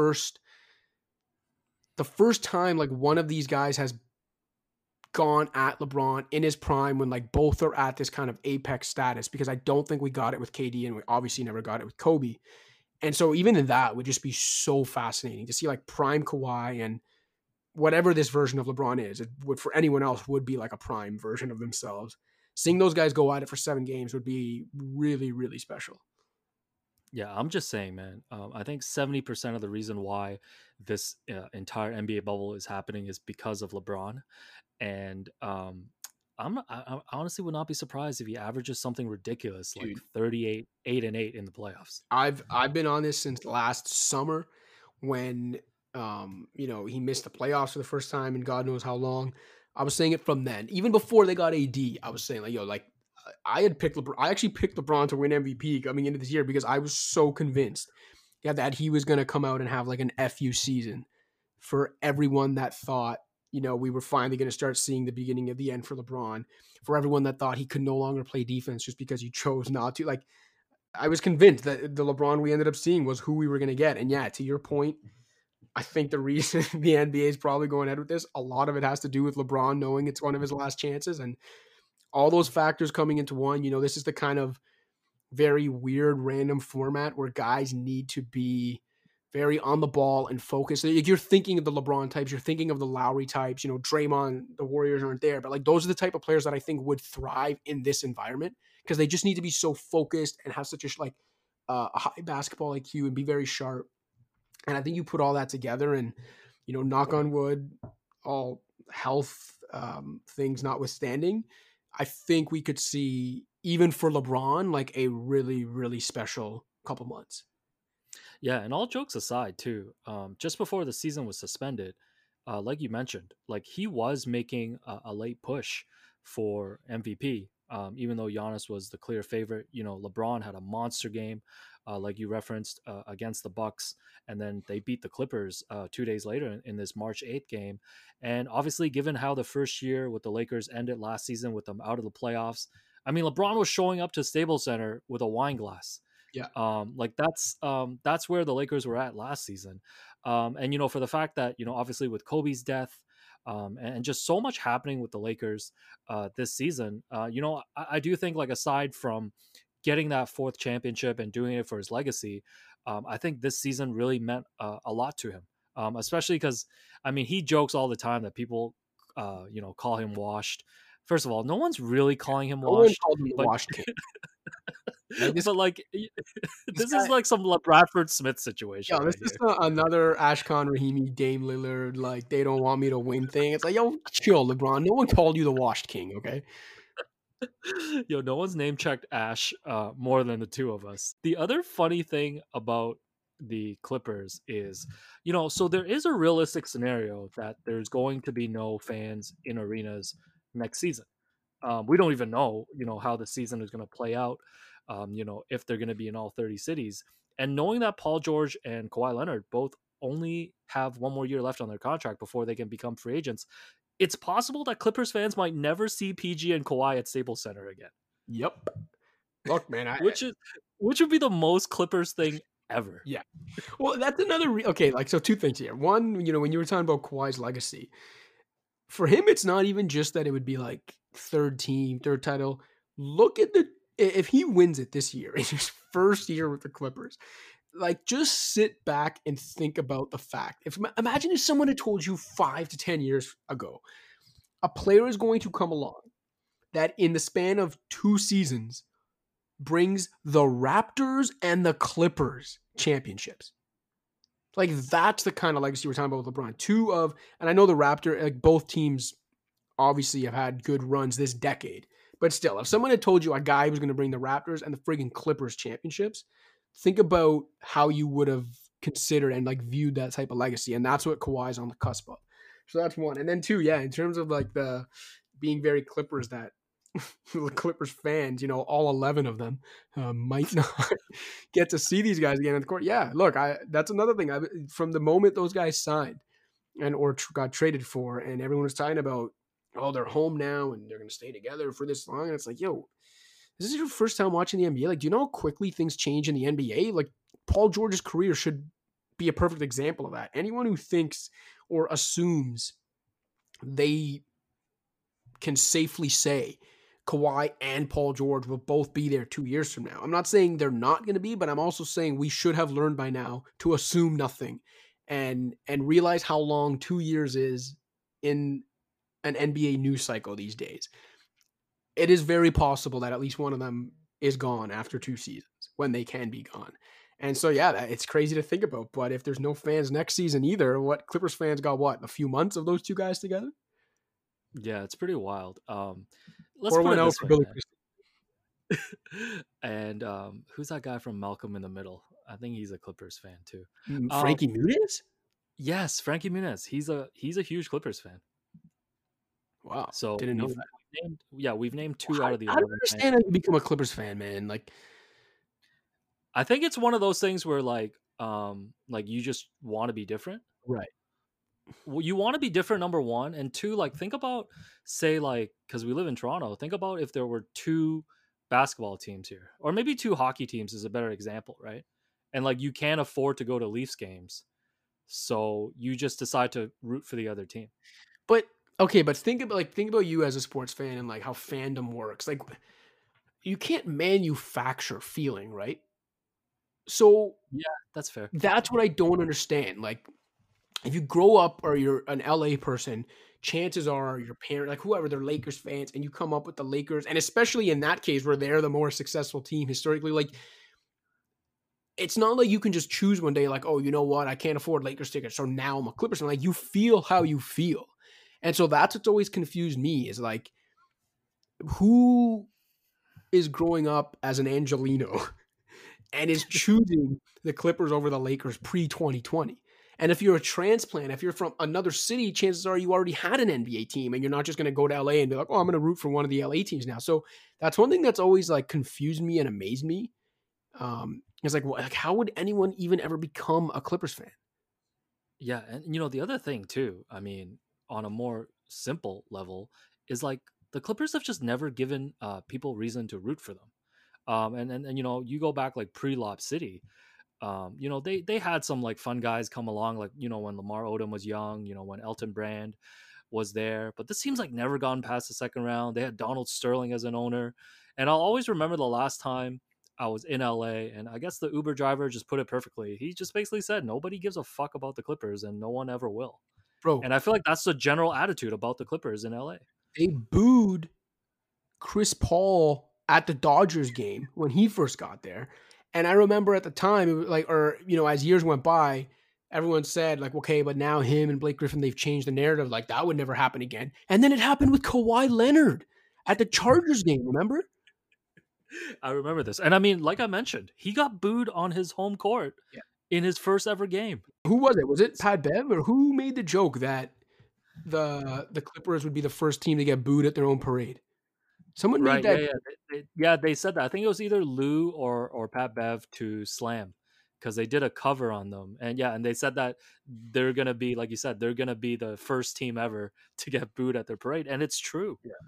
the first time like one of these guys has gone at LeBron in his prime when like both are at this kind of apex status, because I don't think we got it with KD and we obviously never got it with Kobe. And so even in that would just be so fascinating to see like prime Kawhi and whatever this version of LeBron is. It would, for anyone else, would be like a prime version of themselves. Seeing those guys go at it for 7 games would be really, really special. Yeah, I'm just saying, man. I think 70% of the reason why this entire NBA bubble is happening is because of LeBron, and I honestly would not be surprised if he averages something ridiculous like Dude. 38, 8-8 in the playoffs. I've been on this since last summer when he missed the playoffs for the first time in God knows how long. I was saying it from then. Even before they got AD, I was saying like, yo, like I had picked LeBron. I actually picked LeBron to win MVP coming into this year because I was so convinced, yeah, that he was going to come out and have like an FU season for everyone that thought, we were finally going to start seeing the beginning of the end for LeBron, for everyone that thought he could no longer play defense just because he chose not to. Like, I was convinced that the LeBron we ended up seeing was who we were going to get. And yeah, to your point, I think the reason the NBA is probably going ahead with this, a lot of it has to do with LeBron knowing it's one of his last chances, and all those factors coming into one. This is the kind of very weird, random format where guys need to be very on the ball and focused. Like, you're thinking of the LeBron types, you're thinking of the Lowry types, Draymond, the Warriors aren't there, but like those are the type of players that I think would thrive in this environment because they just need to be so focused and have such a high basketball IQ and be very sharp. And I think you put all that together and, knock on wood, all health things notwithstanding, I think we could see, even for LeBron, like a really, really special couple months. Yeah, and all jokes aside, too, just before the season was suspended, like you mentioned, like he was making a late push for MVP. Even though Giannis was the clear favorite, LeBron had a monster game, like you referenced, against the Bucks, and then they beat the Clippers 2 days later in this March 8th game. And obviously, given how the first year with the Lakers ended last season with them out of the playoffs, I mean, LeBron was showing up to Staples Center with a wine glass. Yeah. Like that's where the Lakers were at last season. And for the fact that obviously with Kobe's death, and just so much happening with the Lakers this season, I do think, like, aside from getting that fourth championship and doing it for his legacy, I think this season really meant a lot to him, especially because, I mean, he jokes all the time that people call him washed. First of all, no one's really calling him No one washed, called him the but Washed King. Like, but like this this guy, is like some Bradford Smith situation yo, right this is another Ashkan Rahimi, Dame Lillard, like they don't want me to win thing. It's like, yo, chill, LeBron. No one called you the Washed King, okay? here. Yo, no one's name checked Ash more than the two of us. The other funny thing about the Clippers is, so there is a realistic scenario that there's going to be no fans in arenas next season. We don't even know, how the season is going to play out, if they're going to be in all 30 cities. And knowing that Paul George and Kawhi Leonard both only have one more year left on their contract before they can become free agents, it's possible that Clippers fans might never see PG and Kawhi at Staples Center again, Yep. Look, man, which would be the most Clippers thing ever. yeah. Well, that's another okay. Like, so two things here. One, when you were talking about Kawhi's legacy, for him, it's not even just that it would be like third team, third title. Look at if he wins it this year in his first year with the Clippers, like just sit back and think about the fact. Imagine if someone had told you 5 to 10 years ago, a player is going to come along that in the span of 2 seasons brings the Raptors and the Clippers championships. Like that's the kind of legacy we're talking about with LeBron. And I know the Raptor, like both teams obviously have had good runs this decade, but still, if someone had told you a guy was going to bring the Raptors and the friggin' Clippers championships, think about how you would have considered and like viewed that type of legacy. And that's what Kawhi's on the cusp of. So that's one. And then two, yeah, in terms of like the being very Clippers, that the Clippers fans, all 11 of them might not get to see these guys again in the court. Yeah, look, that's another thing. From the moment those guys signed or got traded for, and everyone was talking about, oh, they're home now and they're going to stay together for this long. And it's like, yo, this is your first time watching the NBA. Like, do you know how quickly things change in the NBA? Like, Paul George's career should be a perfect example of that. Anyone who thinks or assumes they can safely say Kawhi and Paul George will both be there 2 years from now. I'm not saying they're not going to be, but I'm also saying we should have learned by now to assume nothing and realize how long 2 years is in an NBA news cycle these days. It is very possible that at least one of them is gone after 2 seasons when they can be gone. And so, yeah, it's crazy to think about. But if there's no fans next season either, what Clippers fans got, a few months of those two guys together? Yeah, it's pretty wild. Let's Or put it 1-0 this for way, Billy man. Crystal. And who's that guy from Malcolm in the Middle? I think he's a Clippers fan too. Frankie Muniz? Yes, Frankie Muniz. He's a huge Clippers fan. Wow. So Didn't know that. we've named two out of the I don't 11. understand how you become a Clippers fan, man. Like, I think it's one of those things where like you just want to be different. right. Well, you want to be different, number one, and two, like think about, say, like, because we live in Toronto, think about if there were 2 basketball teams here, or maybe 2 hockey teams is a better example, right? And like you can't afford to go to Leafs games, so you just decide to root for the other team. But okay, but think about you as a sports fan and like how fandom works. Like, you can't manufacture feeling, right? So That's fair. that's what I don't understand. Like, if you grow up or you're an LA person, chances are your parent, like whoever, they're Lakers fans, and you come up with the Lakers, and especially in that case where they're the more successful team historically, like it's not like you can just choose one day, like, oh, you know what, I can't afford Lakers tickets, so now I'm a Clippers fan. Like, you feel how you feel. And so that's what's always confused me is like, who is growing up as an Angelino and is choosing the Clippers over the Lakers pre-2020? And if you're a transplant, if you're from another city, chances are you already had an NBA team and you're not just going to go to LA and be like, oh, I'm going to root for one of the LA teams now. So that's one thing that's always like confused me and amazed me. It's like, how would anyone even ever become a Clippers fan? Yeah, and the other thing too, I mean, on a more simple level, is like the Clippers have just never given people reason to root for them. And you go back like pre-Lob City, they had some like fun guys come along, like when Lamar Odom was young, when Elton Brand was there, but this seems like never gone past the second round. They had Donald Sterling as an owner, and I'll always remember the last time I was in LA, and I guess the Uber driver just put it perfectly. He just basically said nobody gives a fuck about the Clippers, and no one ever will. Bro, And I feel like that's the general attitude about the Clippers in LA. they booed Chris Paul at the Dodgers game when he first got there. And I remember at the time, it was like, as years went by, everyone said like, okay, but now him and Blake Griffin, they've changed the narrative. Like, that would never happen again. And then it happened with Kawhi Leonard at the Chargers game. Remember? I remember this. And I mean, like I mentioned, he got booed on his home court in his first ever game. Who was it? Was it Pat Bev or who made the joke that the Clippers would be the first team to get booed at their own parade? Someone made that. They said that. I think it was either Lou or Pat Bev to Slam, because they did a cover on them. And they said that they're going to be, like you said, they're going to be the first team ever to get booed at their parade. And it's true. Yeah.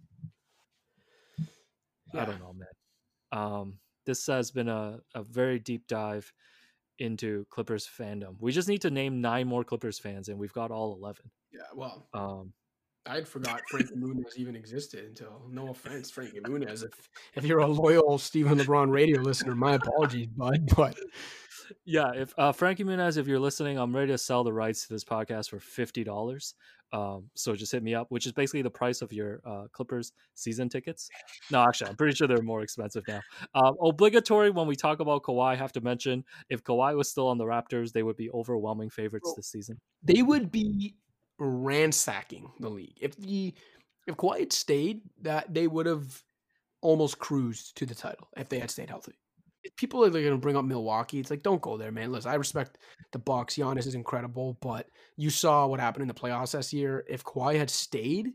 I don't know, man. This has been a very deep dive into Clippers fandom. We just need to name 9 more Clippers fans, and we've got all 11. Yeah, well, I'd forgot Frankie Muniz even existed until, no offense, Frankie Muniz. If you're a loyal Stephen LeBron radio listener, my apologies, bud. But Yeah, if Frankie Muniz, if you're listening, I'm ready to sell the rights to this podcast for $50. So just hit me up, which is basically the price of your Clippers season tickets. No, actually, I'm pretty sure they're more expensive now. Obligatory when we talk about Kawhi, I have to mention if Kawhi was still on the Raptors, they would be overwhelming favorites Bro, this season. they would be ransacking the league if Kawhi had stayed. That they would have almost cruised to the title if they had stayed healthy. If people are going to bring up Milwaukee, it's like don't go there, man. Listen, I respect the Bucks. Giannis is incredible, but you saw what happened in the playoffs this year. If Kawhi had stayed,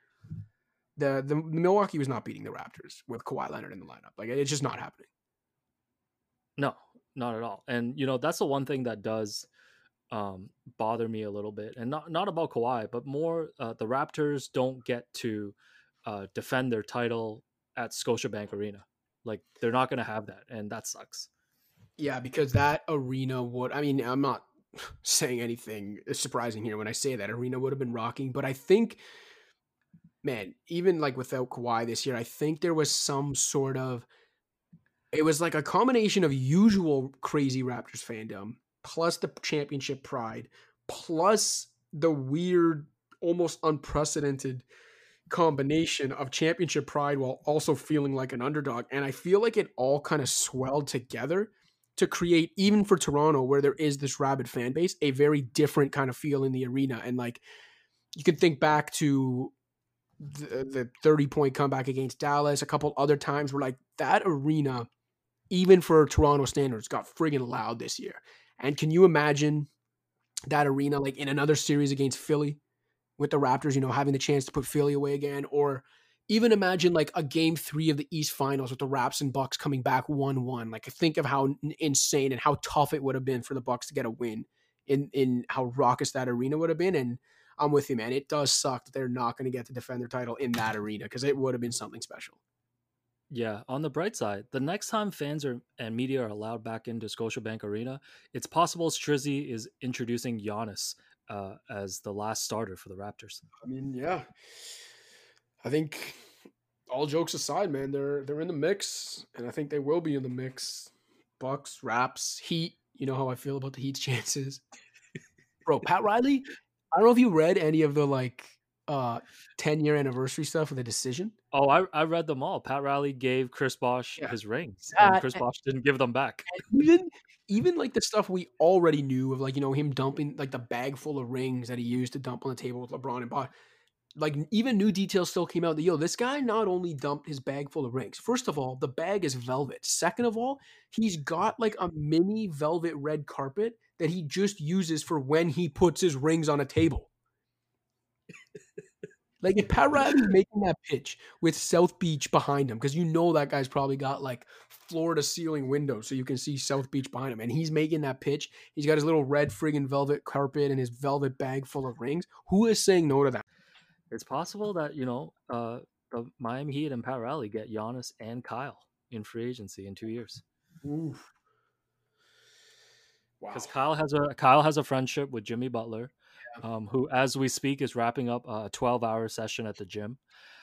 the Milwaukee was not beating the Raptors with Kawhi Leonard in the lineup. Like it's just not happening. No, not at all. And that's the one thing that does bother me a little bit, and not about Kawhi, but more the Raptors don't get to defend their title at Scotiabank Arena. Like they're not going to have that, and that sucks. Yeah, because that arena would. I mean, I'm not saying anything surprising here when I say that arena would have been rocking, but I think, man, even like without Kawhi this year, I think there was some sort of. It was like a combination of usual crazy Raptors fandom plus the championship pride plus the weird, almost unprecedented combination of championship pride while also feeling like an underdog. And I feel like it all kind of swelled together to create, even for Toronto, where there is this rabid fan base, a very different kind of feel in the arena. And like you can think back to the 30-point comeback against Dallas, a couple other times where like that arena, even for Toronto standards, got friggin' loud this year. And can you imagine that arena like in another series against Philly with the Raptors, having the chance to put Philly away again? Or even imagine like a game 3 of the East Finals with the Raps and Bucks coming back 1-1. Like think of how insane and how tough it would have been for the Bucks to get a win in how raucous that arena would have been. And I'm with you, man. It does suck that they're not going to get to defend their title in that arena because it would have been something special. Yeah, on the bright side, the next time fans and media are allowed back into Scotiabank Arena, it's possible Strizzy is introducing Giannis as the last starter for the Raptors. I mean, yeah. I think all jokes aside, man, they're in the mix, and I think they will be in the mix. Bucks, Raps, Heat. You know how I feel about the Heat's chances. Bro, Pat Riley, I don't know if you read any of the 10-year anniversary stuff of the decision. Oh, I read them all. Pat Riley gave Chris Bosh Yeah. his rings, and That Chris Bosh didn't give them back. even like the stuff we already knew of, like him dumping like the bag full of rings that he used to dump on the table with LeBron and Bosh. Like even new details still came out that this guy not only dumped his bag full of rings. First of all, the bag is velvet. Second of all, he's got like a mini velvet red carpet that he just uses for when he puts his rings on a table. Like if Pat Riley's making that pitch with South Beach behind him, because that guy's probably got like floor to ceiling windows so you can see South Beach behind him, and he's making that pitch. He's got his little red friggin' velvet carpet and his velvet bag full of rings. Who is saying no to that? It's possible that the Miami Heat and Pat Riley get Giannis and Kyle in free agency in 2 years. Oof. Wow. Because Kyle has a friendship with Jimmy Butler, who, as we speak, is wrapping up a 12-hour session at the gym.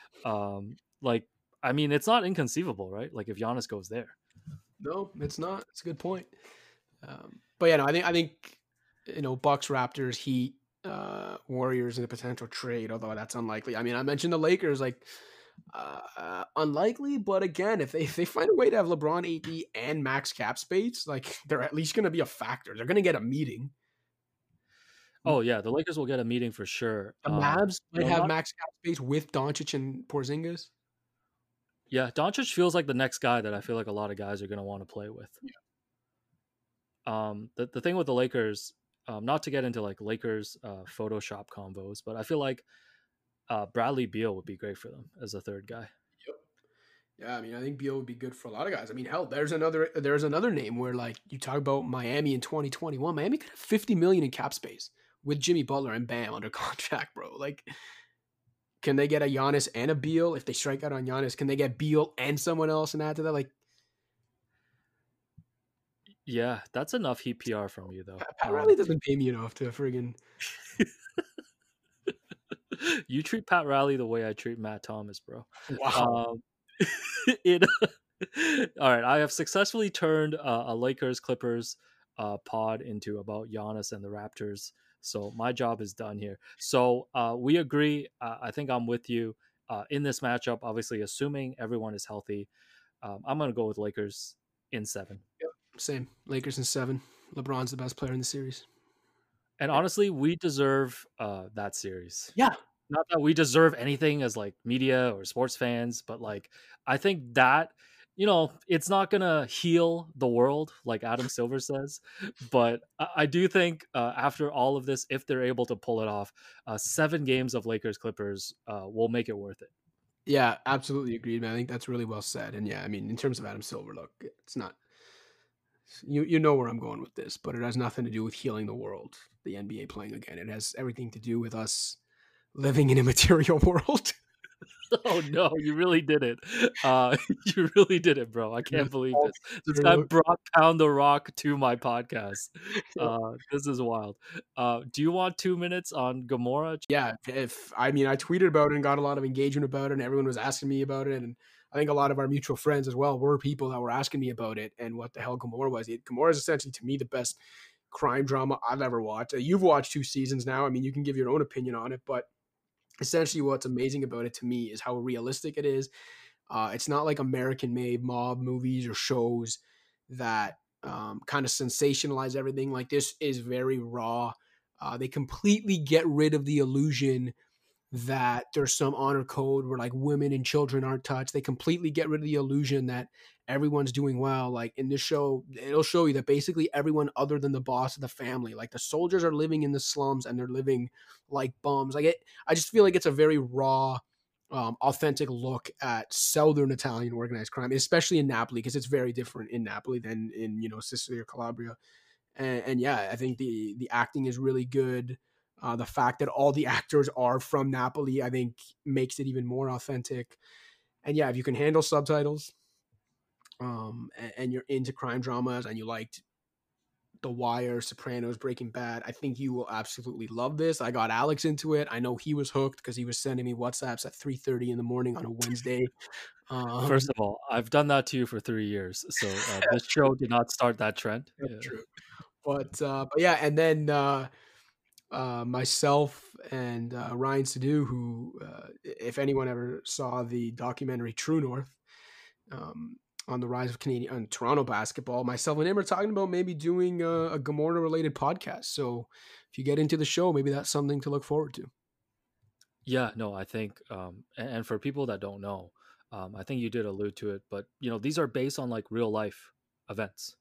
I mean, it's not inconceivable, right? Like if Giannis goes there. No, it's not. It's a good point. But yeah, no, I think Bucks, Raptors, Heat, Warriors in a potential trade, although that's unlikely. I mean, I mentioned the Lakers, like unlikely, but again, if they find a way to have LeBron, AD, and max cap space, like they're at least going to be a factor. They're going to get a meeting. Oh yeah, the Lakers will get a meeting for sure. The Mavs might have max cap space with Doncic and Porzingis. Yeah, Doncic feels like the next guy that I feel like a lot of guys are going to want to play with. Yeah. The thing with the Lakers, not to get into like Lakers Photoshop combos, but I feel like Bradley Beal would be great for them as a third guy. Yep. Yeah, I mean, I think Beal would be good for a lot of guys. I mean, hell, there's another name where like you talk about Miami in 2021. Miami could have $50 million in cap space with Jimmy Butler and Bam under contract, bro. Like, can they get a Giannis and a Beal? If they strike out on Giannis, can they get Beal and someone else and add to that? Like, yeah, that's enough Heat PR from you though. Pat Riley doesn't pay me enough to friggin'. You treat Pat Riley the way I treat Matt Thomas, bro. Wow. All right, I have successfully turned a Lakers Clippers pod into about Giannis and the Raptors. So my job is done here. So we agree. I think I'm with you in this matchup. Obviously, assuming everyone is healthy, I'm going to go with Lakers in 7. Same. Lakers in 7. LeBron's the best player in the series. And honestly, we deserve that series. Yeah. Not that we deserve anything as like media or sports fans, but like I think that it's not gonna heal the world like Adam Silver says, but I do think after all of this, if they're able to pull it off, 7 games of Lakers Clippers will make it worth it. Yeah, absolutely agreed, man. I think that's really well said. And yeah, I mean, in terms of Adam Silver, look, it's not you know where I'm going with this, but it has nothing to do with healing the world, the NBA playing again. It has everything to do with us living in a material world. Oh no, you really did it. You really did it, bro. I can't believe this. This guy brought Pound the Rock to my podcast. This is wild. Do you want 2 minutes on Gamora? Yeah, if I mean, I tweeted about it and got a lot of engagement about it, and everyone was asking me about it, and I think a lot of our mutual friends as well were people that were asking me about it and what the hell Gamora was. Gamora is essentially, to me, the best crime drama I've ever watched. You've watched 2 seasons now. I mean, you can give your own opinion on it, but essentially what's amazing about it to me is how realistic it is. It's not like American-made mob movies or shows that kind of sensationalize everything. Like, this is very raw. They completely get rid of the illusion that there's some honor code where like women and children aren't touched. They completely get rid of the illusion that everyone's doing well. Like in this show, it'll show you that basically everyone other than the boss of the family, like the soldiers, are living in the slums and they're living like bums. I just feel like it's a very raw, authentic look at Southern Italian organized crime, especially in Napoli, because it's very different in Napoli than in Sicily or Calabria. And yeah, I think the acting is really good. The fact that all the actors are from Napoli, I think, makes it even more authentic. And yeah, if you can handle subtitles, and you're into crime dramas and you liked The Wire, Sopranos, Breaking Bad, I think you will absolutely love this. I got Alex into it. I know he was hooked because he was sending me WhatsApps at 3:30 in the morning on a Wednesday. First of all, I've done that to you for 3 years, so this show did not start that trend. That's Yeah. true. But yeah, and then myself and Ryan Sadu, who, if anyone ever saw the documentary True North, on the rise of Canadian on Toronto basketball, myself and him are talking about maybe doing a Gamora related podcast. So if you get into the show, maybe that's something to look forward to. Yeah, no, I think, and for people that don't know, I think you did allude to it, but these are based on like real life events.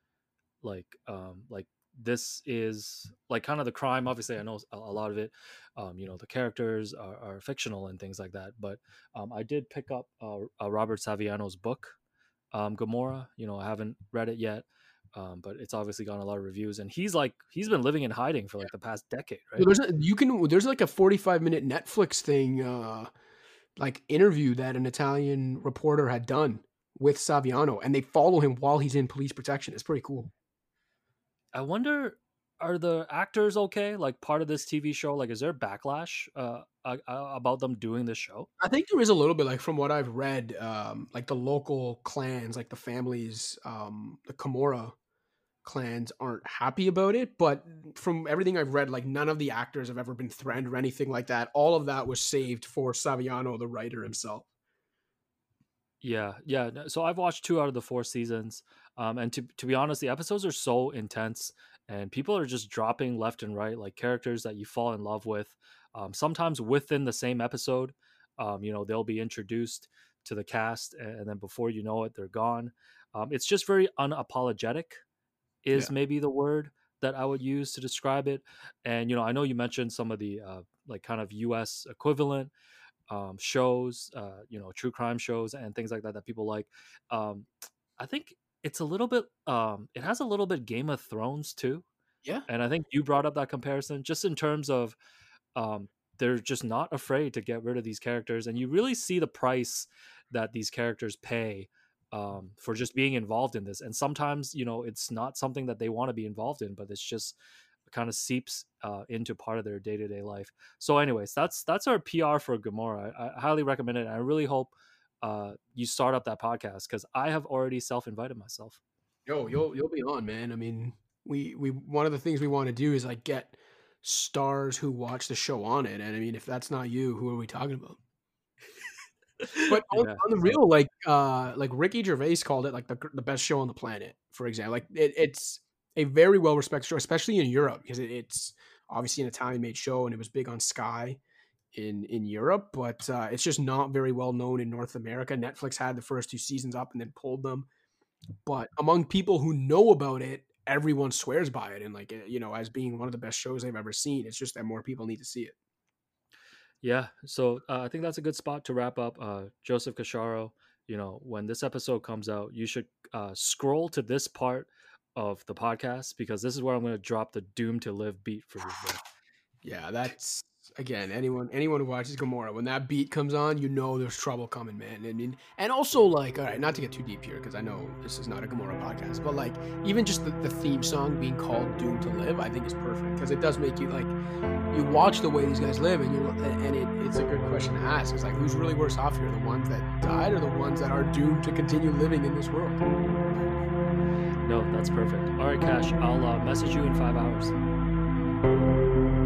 Like this is like kind of the crime. Obviously, I know a lot of it. The characters are fictional and things like that. But I did pick up Robert Saviano's book, Gamora. I haven't read it yet, but it's obviously gotten a lot of reviews. And he's been living in hiding for like the past decade, right? There's like a 45-minute Netflix thing, like interview that an Italian reporter had done with Saviano, and they follow him while he's in police protection. It's pretty cool. I wonder, are the actors okay? Like part of this TV show? Like, is there backlash about them doing this show? I think there is a little bit, like from what I've read, like the local clans, like the families, the Camorra clans aren't happy about it. But from everything I've read, like none of the actors have ever been threatened or anything like that. All of that was saved for Saviano, the writer himself. Yeah. So I've watched 2 out of the 4 seasons, and to be honest, the episodes are so intense, and people are just dropping left and right, like characters that you fall in love with. Sometimes within the same episode, they'll be introduced to the cast, and then before you know it, they're gone. It's just very unapologetic, is Yeah. maybe the word that I would use to describe it. And I know you mentioned some of the like kind of U.S. equivalent shows, true crime shows and things like that that people like. I think it's a little bit. It has a little bit Game of Thrones too, Yeah. and I think you brought up that comparison just in terms of they're just not afraid to get rid of these characters, and you really see the price that these characters pay for just being involved in this. And sometimes it's not something that they want to be involved in, but it's just kind of seeps into part of their day-to-day life. So anyways, that's our PR for Gamora. I highly recommend it. I really hope you start up that podcast, because I have already self-invited myself. Yo, you'll be on, man. I mean, we one of the things we want to do is like get stars who watch the show on it. And I mean, if that's not you, who are we talking about? But Yeah. on the real, like Ricky Gervais called it like the best show on the planet, for example. Like it's a very well respected show, especially in Europe, because it's obviously an Italian made show and it was big on Sky in Europe, but it's just not very well known in North America. Netflix had the first 2 seasons up and then pulled them. But among people who know about it, everyone swears by it and like as being one of the best shows they've ever seen. It's just that more people need to see it. Yeah, so I think that's a good spot to wrap up. Joseph Cacharo, when this episode comes out, you should scroll to this part of the podcast because this is where I'm going to drop the Doom to Live beat for you, bro. Yeah, that's again, anyone who watches Gamora, when that beat comes on, there's trouble coming, man. I mean, and also like, all right, not to get too deep here because I know this is not a Gamora podcast, but like even just the theme song being called Doom to Live, I think is perfect because it does make you like you watch the way these guys live, and it's a good question to ask. It's like who's really worse off here, the ones that died or the ones that are doomed to continue living in this world? No, that's perfect. All right, Cash, I'll message you in 5 hours.